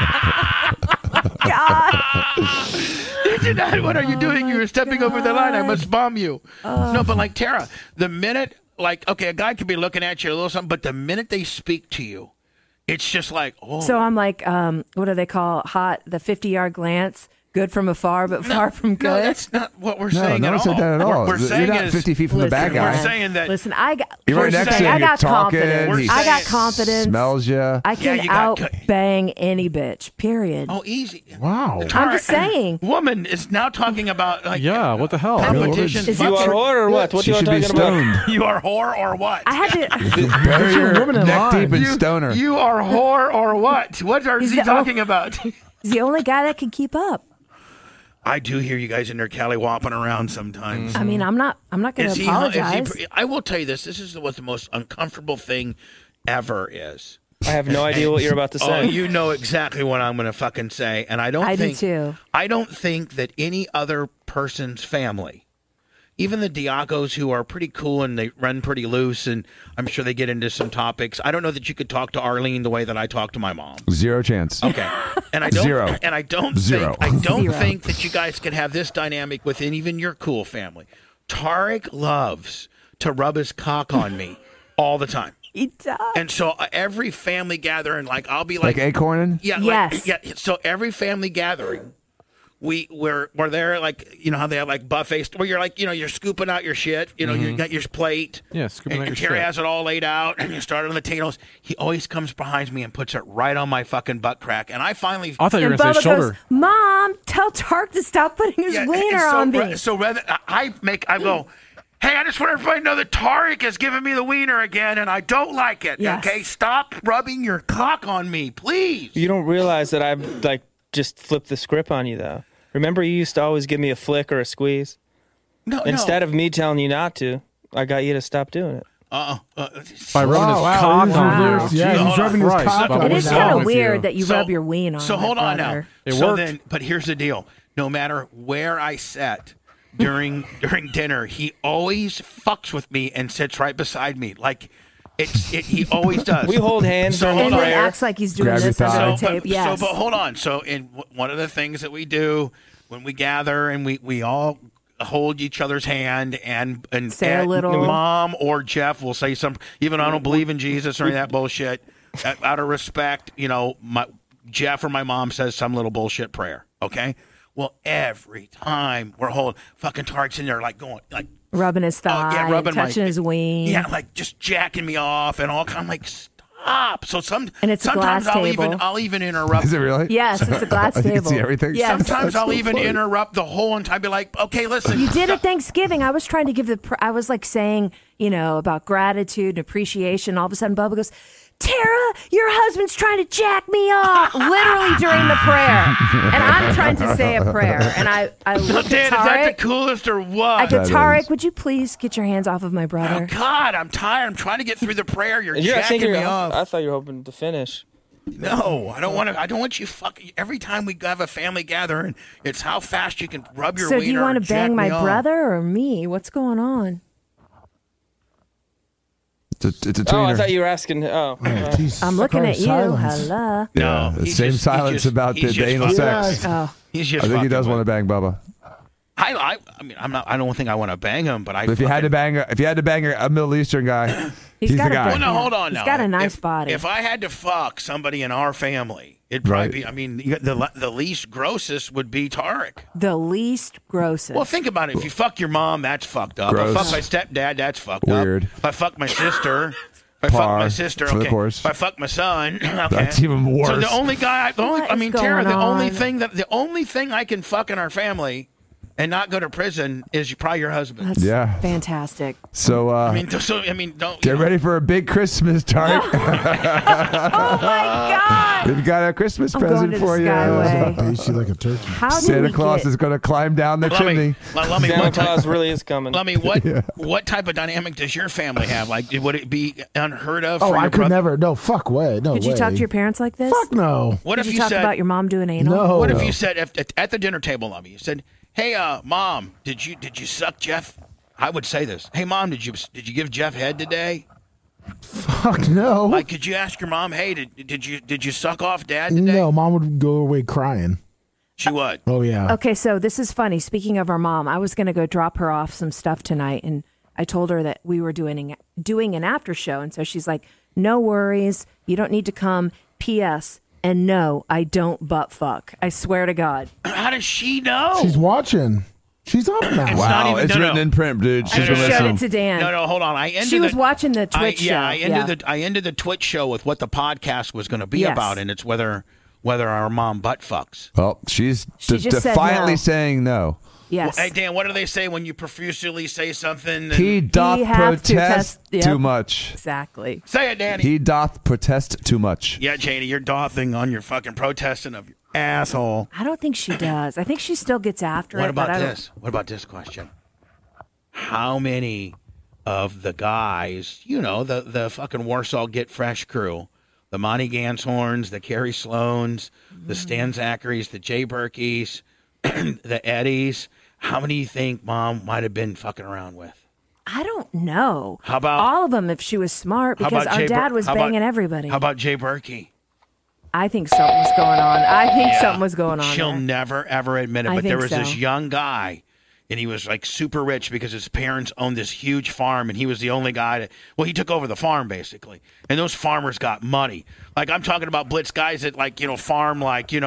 What are you doing? You're stepping over the line. I must bomb you. No, but like Tara, the minute okay, a guy could be looking at you a little something, but the minute they speak to you, it's just like, oh. So I'm like, what do they call hot? The 50-yard glance, good from afar, but far from good. No, that's not what we're no, saying no at one all. said that at What all. we're You're saying not is, 50 feet from the bad Listen, guy. we're saying that. Listen, I got. You're right we're next to saying him. I You're got talking. confidence. He I got confidence. Smells you. I can you out got- bang any bitch. Period. Oh, easy. Wow. I'm just saying. Woman is now talking about like Yeah, what the hell? competition. Is You it are true? whore or what? What She you are should be talking about? stoned. You are whore or what? I had to. Bury your woman in neck line. deep in stoner. You are whore or what? What are He's you the- talking about? He's the only guy that can keep up. I do hear you guys in there callywhopping around sometimes. I mean, I'm not going Is to he- apologize. I will tell you this. This is what the most uncomfortable thing ever is. I have no idea what you're about to say. Oh, you know exactly what I'm going to fucking say, and I do too. I don't think that any other person's family, even the Diagos, who are pretty cool and they run pretty loose, and I'm sure they get into some topics. I don't know that you could talk to Arlene the way that I talk to my mom. Zero chance. Okay, and I don't. Zero. And I don't Zero. think that you guys can have this dynamic within even your cool family. Tarek loves to rub his cock on me all the time. He does. And so every family gathering, like I'll be like acorning. Yeah. Yes. So every family gathering, we're there, like, you know how they have like buffets where you're like, you know, you're scooping out your shit, you know, you got your plate. Yeah, scooping out your Terry shit. has it all laid out, and you start on the tables. He always comes behind me and puts it right on my fucking butt crack, and I finally. I thought you were And going to Bubba say shoulder. goes, Mom, tell Tark to stop putting his wiener on me. So rather, I go, hey, I just want everybody to know that Tarek has given me the wiener again, and I don't like it. Yes. Okay, stop rubbing your cock on me, please. You don't realize that I've like just flipped the script on you, though. Remember, you used to always give me a flick or a squeeze? No, Instead of me telling you not to, I got you to stop doing it. By rubbing his cock on you. Yeah, he's rubbing his cock on It is you. kind of weird that you rub your ween on. So my hold on brother. now. But here's the deal. No matter where I sat during dinner, he always fucks with me and sits right beside me. Like he always does. We hold hands during And then prayer. acts like he's doing Grab your this under the thigh. tape. Yes. But hold on. So one of the things that we do when we gather and we all hold each other's hand and Say a little. Mom or Jeff will say something. Even I don't believe in Jesus or any of that bullshit. Out of respect, you know, Jeff or my mom says some little bullshit prayer. Okay. Well, every time we're holding, fucking Tarek's in there like going like rubbing his thigh, touching his wing. Yeah, like just jacking me off and all kind of like stop. So and it's a sometimes glass table. I'll even interrupt. Is it really? Yes, it's a glass table. You can see everything. Yes. Sometimes I'll even interrupt the whole entire. Be like, okay, listen. You did at Thanksgiving. I was trying to give I was like saying, you know, about gratitude and appreciation. All of a sudden, Bubba goes, Tara, your husband's trying to jack me off, literally during the prayer. And I'm trying to say a prayer. And I looked Dan, at Tarek. is that the coolest or what? I go, Tarek, would you please get your hands off of my brother? Oh, God, I'm tired. I'm trying to get through the prayer. You're I jacking think me off. I thought you were hoping to finish. No, I don't want to. I don't want you fucking. Every time we have a family gathering, it's how fast you can rub your So wiener. do you want to and jack bang my me off. brother or me? What's going on? It's a tweener. Oh, I thought you were asking. I'm looking at you. Hello. Yeah, the same silence about the anal sex. Oh. He's just I think he does fucking want to bang Bubba. I mean, I'm not. I don't think I want to bang him, but I. But if you had to bang a Middle Eastern guy, he's the got a guy. Well, no, hold on. He's now. got a nice body. If I had to fuck somebody in our family, it'd probably be. I mean, the least grossest would be Tarek. The least grossest. Well, think about it. If you fuck your mom, that's fucked up. Gross. If I fuck my stepdad, that's fucked Weird. up. If I fuck my sister. If I fuck my sister, for the okay. course. If I fuck my son, okay. That's even worse. So the only guy, What is Tara, going the only thing I can fuck in our family and not go to prison is probably your husband. That's Yeah. fantastic. So, don't get ready for a big Christmas, Tarek. Oh my God! We've got a Christmas I'm going present to for the you. Skyway. Baste you like a turkey. How did Santa we Claus get... is going to climb down the chimney. Santa Claus really is coming. Let me. What type of dynamic does your family have? Like, would it be unheard of? Oh, for I your could brother? never. No, fuck way. No Did way. you talk to your parents like this? Fuck no. What Did if you talk said about your mom doing anal? No. What if you said at the dinner table, Lummy, you said, "Hey, Mom, did you suck Jeff?" I would say this. Hey, Mom, did you give Jeff head today? Fuck no. Like, could you ask your mom, "Hey, did you suck off Dad today?" No, mom would go away crying. She would. Oh yeah. Okay, so this is funny. Speaking of our mom, I was going to go drop her off some stuff tonight, and I told her that we were doing an after show, and so she's like, "No worries, you don't need to come." P.S. And no, I don't butt fuck. I swear to God. How does she know? She's watching. She's up now. Wow, it's written in print, dude. She's I just showed it to Dan. No, hold on. She was watching the Twitch show. I ended the Twitch show with what the podcast was going to be about, and it's whether our mom butt fucks. Well, she's She just said defiantly no. saying no. Yes. Well, hey, Dan, what do they say when you profusely say something? He doth protest yep. too much. Exactly. Say it, Danny. He doth protest too much. Yeah, Janie, you're dothing on your fucking protesting of your asshole. I don't think she does. I think she still gets after What it. about this? What about this question? How many of the guys, the fucking Warsaw Get Fresh crew, the Monty Ganshorns, the Carrie Sloans, the Stan Zacharys, the Jay Berkeys, the Eddies. How many do you think Mom might have been fucking around with? I don't know. How about all of them if she was smart? Because our dad was banging everybody. How about Jay Berkey? I think something was going on. Something was going on. She'll there. never, ever admit it. But there was so. this young guy, and he was like super rich because his parents owned this huge farm, and he was the only guy he took over the farm basically. And those farmers got money. Like I'm talking about Blitz guys that farm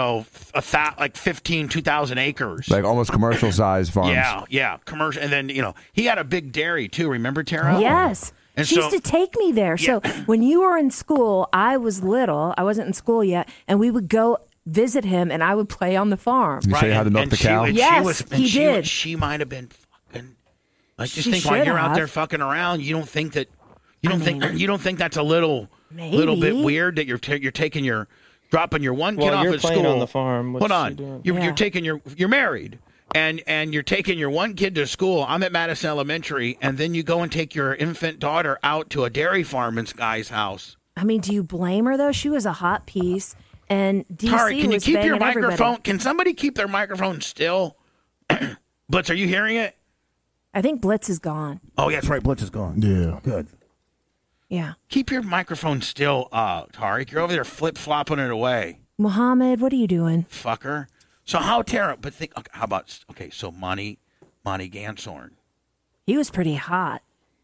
2,000 acres. Like almost commercial size farms. Yeah, commercial. And then, he had a big dairy too. Remember, Tara? Yes. And she used to take me there. Yeah. So when you were in school, I was little. I wasn't in school yet. And we would go visit him, and I would play on the farm. You show you how to milk the cow? He did. She might have been fucking. Like, just think while you're out there fucking around, you don't think that. You don't think that's a little bit weird that you're dropping your one kid off at school on the farm. Hold on, you're taking you're married. And you're taking your one kid to school. I'm at Madison Elementary, and then you go and take your infant daughter out to a dairy farm in guy's house. I mean, do you blame her though? She was a hot piece, and DC Tari, can you was keep your banging microphone? everybody. Can somebody keep their microphone still? Blitz, are you hearing it? I think Blitz is gone. Oh, yeah, that's right. Blitz is gone. Yeah, good. Yeah. Keep your microphone still, Tariq. You're over there flip-flopping it away. Muhammad, what are you doing? Fucker. So how Tara? But think. How about so Monty Ganshorn? He was pretty hot,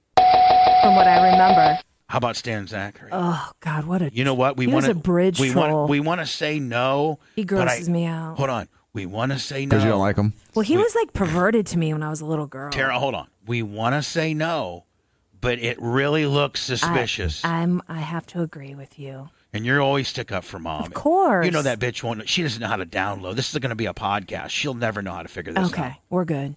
from what I remember. How about Stan Zachary? Oh God, what a! You know what? He was a bridge troll. We want to say no. He grosses me out. Hold on. We want to say no because you don't like him. Well, he was like perverted to me when I was a little girl. Tara, hold on. We want to say no, but it really looks suspicious. I have to agree with you. And you're always stick up for Mom. Of course. You know that bitch won't. She doesn't know how to download. This is going to be a podcast. She'll never know how to figure this out. Okay, we're good.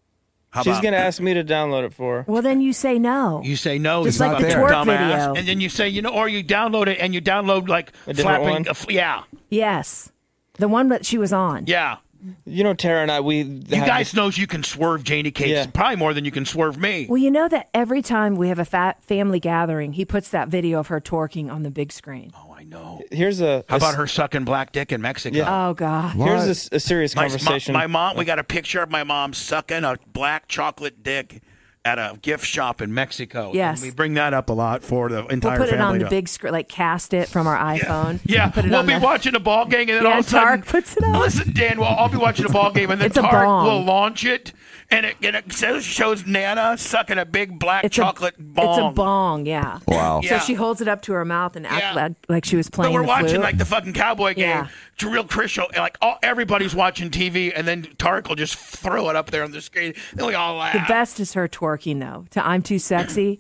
She's going to ask me to download it for her. Well, then you say no. You say no. Just like the twerk video. And then you say, or you download it and you download like a different flapping. one? Yeah. Yes. The one that she was on. Yeah. You know, Tara and I, you guys knows you can swerve Janie Cates probably more than you can swerve me. Well, you know that every time we have a family gathering, he puts that video of her twerking on the big screen. Oh, I know. How about her sucking black dick in Mexico? Yeah. Oh, God. What? Here's a serious conversation. My mom, we got a picture of my mom sucking a black chocolate dick at a gift shop in Mexico. Yes. And we bring that up a lot for the entire family. We'll put it on the big screen, like cast it from our iPhone. Yeah. We'll be watching a ball game and then all of a sudden. Tark puts it on. Listen, Dan, I'll be watching a ball game and then Tark will launch it and it shows Nana sucking a big black chocolate bong. It's a bong, yeah. Wow. So she holds it up to her mouth and acts like she was playing But we're the watching flute. like the fucking cowboy game. It's real crucial. Like everybody's watching TV and then Tark will just throw it up there on the screen. Then we all laugh. The best is her twerking, though, to I'm Too Sexy.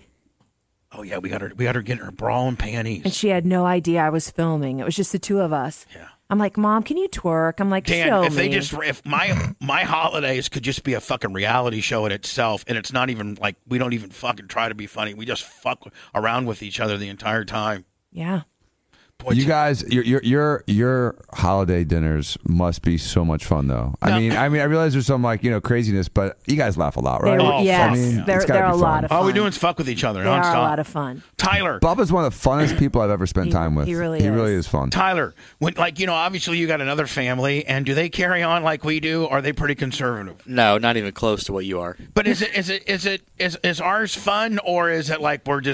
Oh, yeah, we got her getting her bra and panties. And she had no idea I was filming. It was just the two of us. Yeah. I'm like, Mom, can you twerk? I'm like, Dan, show if me. if my holidays could just be a fucking reality show in itself, and it's not even like we don't even fucking try to be funny. We just fuck around with each other the entire time. Yeah. Boy, you guys, your holiday dinners must be so much fun, though. I mean, I realize there's some craziness, but you guys laugh a lot, right? Yes, they're a lot of fun. All we do is fuck with each other. They nonstop. are a lot of fun. Tyler, Bubba's one of the funnest people I've ever spent time with. He really is fun. Tyler, when obviously you got another family, and do they carry on like we do? Or are they pretty conservative? No, not even close to what you are. But is ours fun, or is it like we're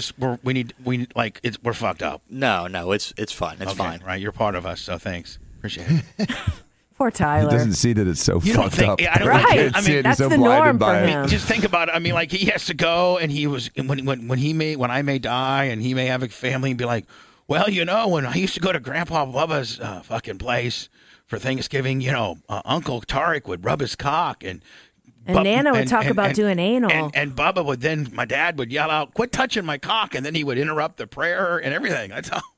fucked up? No, it's fun. It's fine. Right, you're part of us, so thanks. Appreciate it. Poor Tyler. He doesn't see that it's so You don't fucked think, up. I don't Right. I mean, that's so the blinded norm for by it. him. just think about it. I mean, like he has to go, and he was when I may die, and he may have a family, and be like, well, when I used to go to Grandpa Bubba's fucking place for Thanksgiving, Uncle Tariq would rub his cock and. Nana would talk about doing anal. And Bubba would then, my dad would yell out, quit touching my cock. And then he would interrupt the prayer and everything. That's how.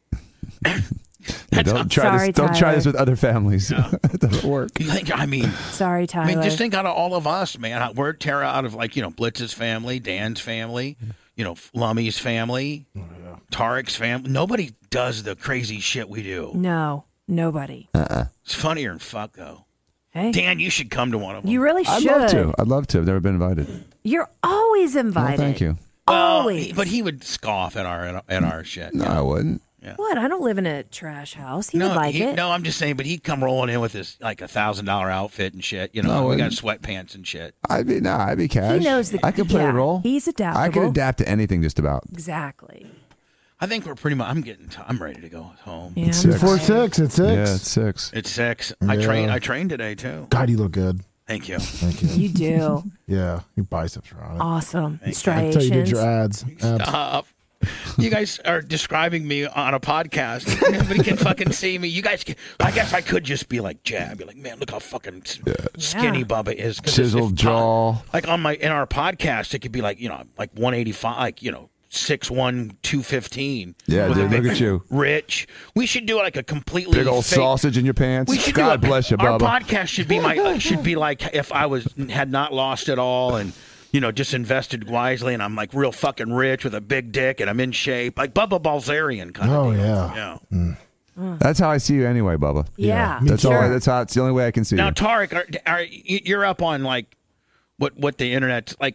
Don't try this with other families. No. It doesn't work. You think, Sorry, Tyler. I mean, just think out of all of us, man. We're Tara out of Blitz's family, Dan's family, Lummy's family, Tariq's family. Nobody does the crazy shit we do. No, nobody. It's funnier than fuck, though. Hey. Dan, you should come to one of them. You really should. I'd love to. I've never been invited. You're always invited. Well, thank you. Always. But he would scoff at our shit. No, I wouldn't. Yeah. What? I don't live in a trash house. He would like it. No, I'm just saying, but he'd come rolling in with his like $1,000 outfit and shit. You know, we got sweatpants and shit. I'd be cash. He knows I could play a role. He's adaptable. I could adapt to anything just about. Exactly. I think we're pretty much. I'm ready to go home. Yeah, It's 6. It's 6. Yeah, it's 6. It's 6. Yeah. I trained today too. God, you look good. Thank you. Thank you. You do. Yeah, your biceps are on it. Awesome. That's how you did your ads. Stop. You guys are describing me on a podcast. Nobody can fucking see me. You guys, I guess I could just be like Jab. Be like, man, look how fucking skinny Bubba is. Chiseled jaw. Like in our podcast, it could be like, like 185, like, 6'1", 215. Yeah, dude, look at you. Rich. We should do like a completely big old sausage in your pants. God bless you, Our Bubba. podcast should be like if I had not lost it all and just invested wisely, and I'm like real fucking rich with a big dick, and I'm in shape, like Bubba Balzerian kind of deal. Yeah. That's how I see you anyway, Bubba. Yeah. That's all. That's how. It's the only way I can see Now, you. Tarek, you're up on like what the internet's like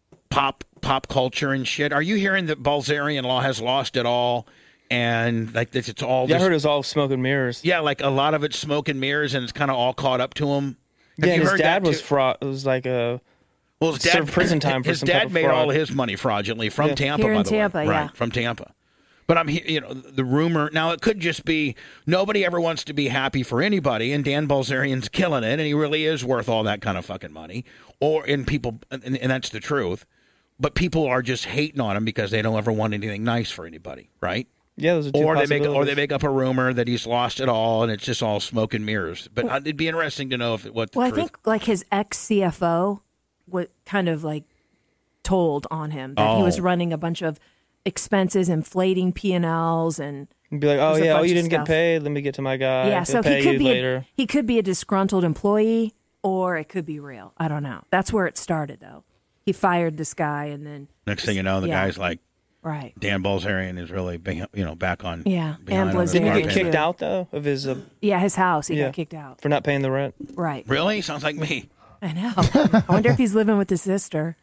pop culture and shit. Are you hearing that Balzerian law has lost it all? And like it's all. Yeah, I heard it was all smoke and mirrors. Yeah, like a lot of it's smoke and mirrors, and it's kind of all caught up to him. Have yeah, you his heard dad that was fraud. It was like a. Well, his dad served prison time for his some dad type of made fraud. all of his money fraudulently from Tampa. Here by in the Tampa, way, yeah. right, from Tampa. But I'm the rumor now. It could just be nobody ever wants to be happy for anybody, and Dan Balzerian's killing it, and he really is worth all that kind of fucking money. And that's the truth. But people are just hating on him because they don't ever want anything nice for anybody, right? Yeah, those are two or possibilities. they make up a rumor that he's lost it all, and it's just all smoke and mirrors. But it'd be interesting to know what the Well, truth. I think like his ex-CFO what kind of like told on him that he was running a bunch of expenses, inflating P&Ls, and be like, oh there's a yeah, bunch you of didn't stuff. get paid. Let me get to my guy. Yeah, He'll so pay he could you be later. he could be a disgruntled employee, or it could be real. I don't know. That's where it started, though. He fired this guy, and then Next thing you know, the guy's like, right. Dan Balzerian is really, back on. Yeah, behind and on his Didn't he car get payment. kicked out though of his? Yeah, his house. He Yeah. got kicked out. For not paying the rent. Right. Really? Sounds like me. I know. I wonder if he's living with his sister.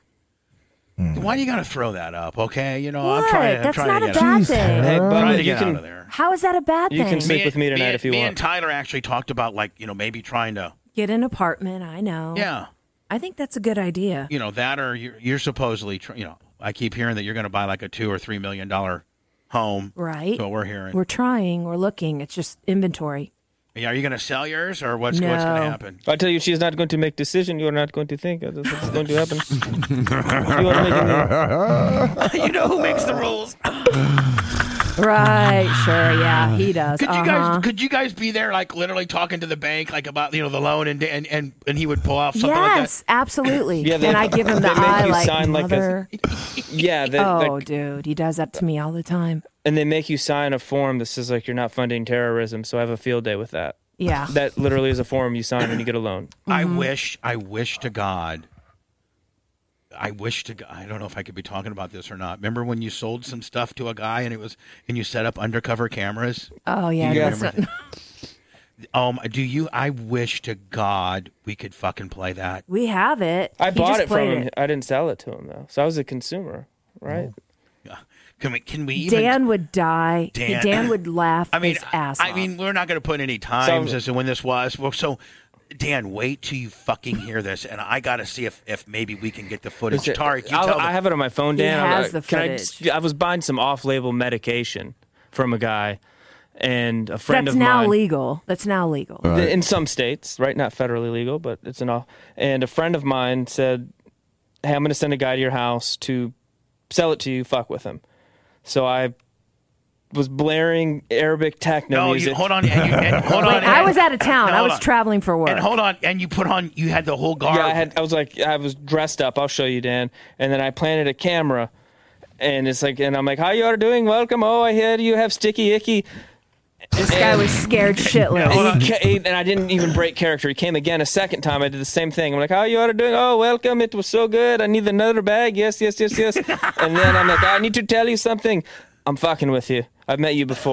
Why do you got to throw that up? Okay, What? I'm trying That's to not a get bad out. thing. Hey, Trying Bubba, to you get can out of there. How is that a bad You thing? can sleep with me tonight if you me want. and Tyler actually talked about maybe trying to. Get an apartment. I know. Yeah. I think that's a good idea. That or you're supposedly, I keep hearing that you're going to buy like a $2 or $3 million home. Right. That's what we're hearing. We're trying. We're looking. It's just inventory. Yeah, are you going to sell yours or what's going to happen? I tell you, she's not going to make decision. You're not going to think. That's what's going to happen. You want to make You know who makes the rules. Right. Sure. Yeah, he does. Could you guys be there like literally talking to the bank like about the loan and he would pull off something Yes, absolutely. Yeah, and I give him the they make eye you like, sign like a- mother. Yeah. Dude, he does that to me all the time. And they make you sign a form that says like you're not funding terrorism. So I have a field day with that. Yeah. That literally is a form you sign when you get a loan. I wish to God. I don't know if I could be talking about this or not. Remember when you sold some stuff to a guy and you set up undercover cameras? Oh yeah. Do you That's remember I wish to God we could fucking play that. we have it. I He bought just it from played him. I didn't sell it to him though. So I was a consumer, right? Can we even? Dan would die. Dan would laugh his ass off. we're not going to put any times as to when this was. Well, so, Dan, wait till you fucking hear this, and I got to see if maybe we can get the footage. Tarek, you tell I have it on my phone, He Dan. has the footage. I was buying some off-label medication from a guy, and a friend That's of now mine. legal. That's now legal. In some states, right? Not federally legal, but it's an off. And a friend of mine said, "Hey, I'm going to send a guy to your house to sell it to you. Fuck with him." So I was blaring Arabic techno music. Hold on. Hold on. I was out of town. No, I hold was on. traveling for work. And hold on. And you had the whole garb. Yeah, I was dressed up. I'll show you, Dan. And then I planted a camera, and I'm like, "How you are doing? Welcome. Oh, I hear you have sticky icky." This guy was scared shitless. And I didn't even break character. He came again a second time. I did the same thing. I'm like, "How you are doing? Oh, welcome. It was so good. I need another bag. Yes, yes, yes, yes." And then I'm like, "I need to tell you something. I'm fucking with you. I've met you before."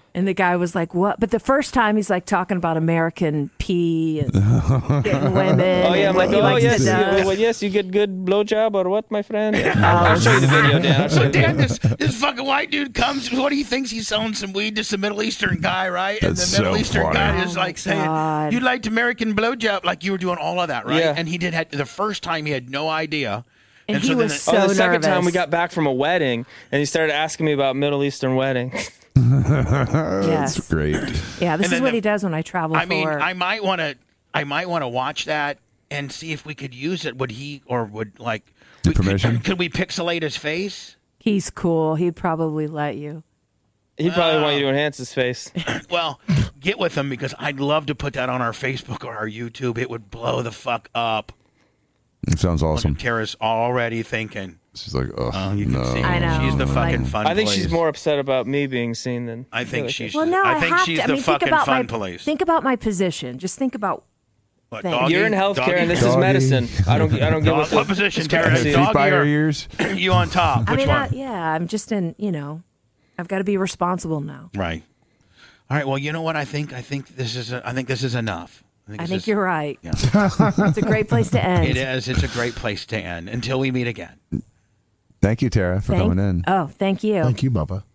And the guy was like, what? But the first time he's like talking about American pee and getting women. Oh, yeah. I'm like, yes, you get good blowjob or what, my friend? I'll show you the video, Dan. So, Dan, this fucking white dude comes. What do you think? He's selling some weed to some Middle Eastern guy, right? And the Middle Eastern guy is like saying, you liked American blowjob, like you were doing all of that, right? Yeah. And he did. The first time he had no idea. And he was so the second nervous. time we got back from a wedding, and he started asking me about Middle Eastern weddings. Yes. That's great. Yeah, this is what he does when I travel I mean, I might want to watch that and see if we could use it. Would he or would like permission? Could we pixelate his face? He's cool. He'd probably let you. He'd probably want you to enhance his face. Well, get with him because I'd love to put that on our Facebook or our YouTube. It would blow the fuck up. It sounds awesome. Tara's already thinking. She's like, oh, you can no. see. I know. She's the fucking fun I think police. she's more upset about me being seen than. I think she's. Well, no, I think have she's to. I the mean, fucking think about fun my, police. Think about my position. Just think about. What, things. You're in healthcare doggy? and this is medicine. I don't get What what position, Tara? discrepancy. Doggy by your or ears? You on top? I Which mean, one? I'm just in. I've got to be responsible now. Right. All right. Well, you know what? I think this is enough. I think you're right. Yeah. It's a great place to end. It is. It's a great place to end until we meet again. Thank you, Tara, for coming in. Oh, thank you. Thank you, Bubba.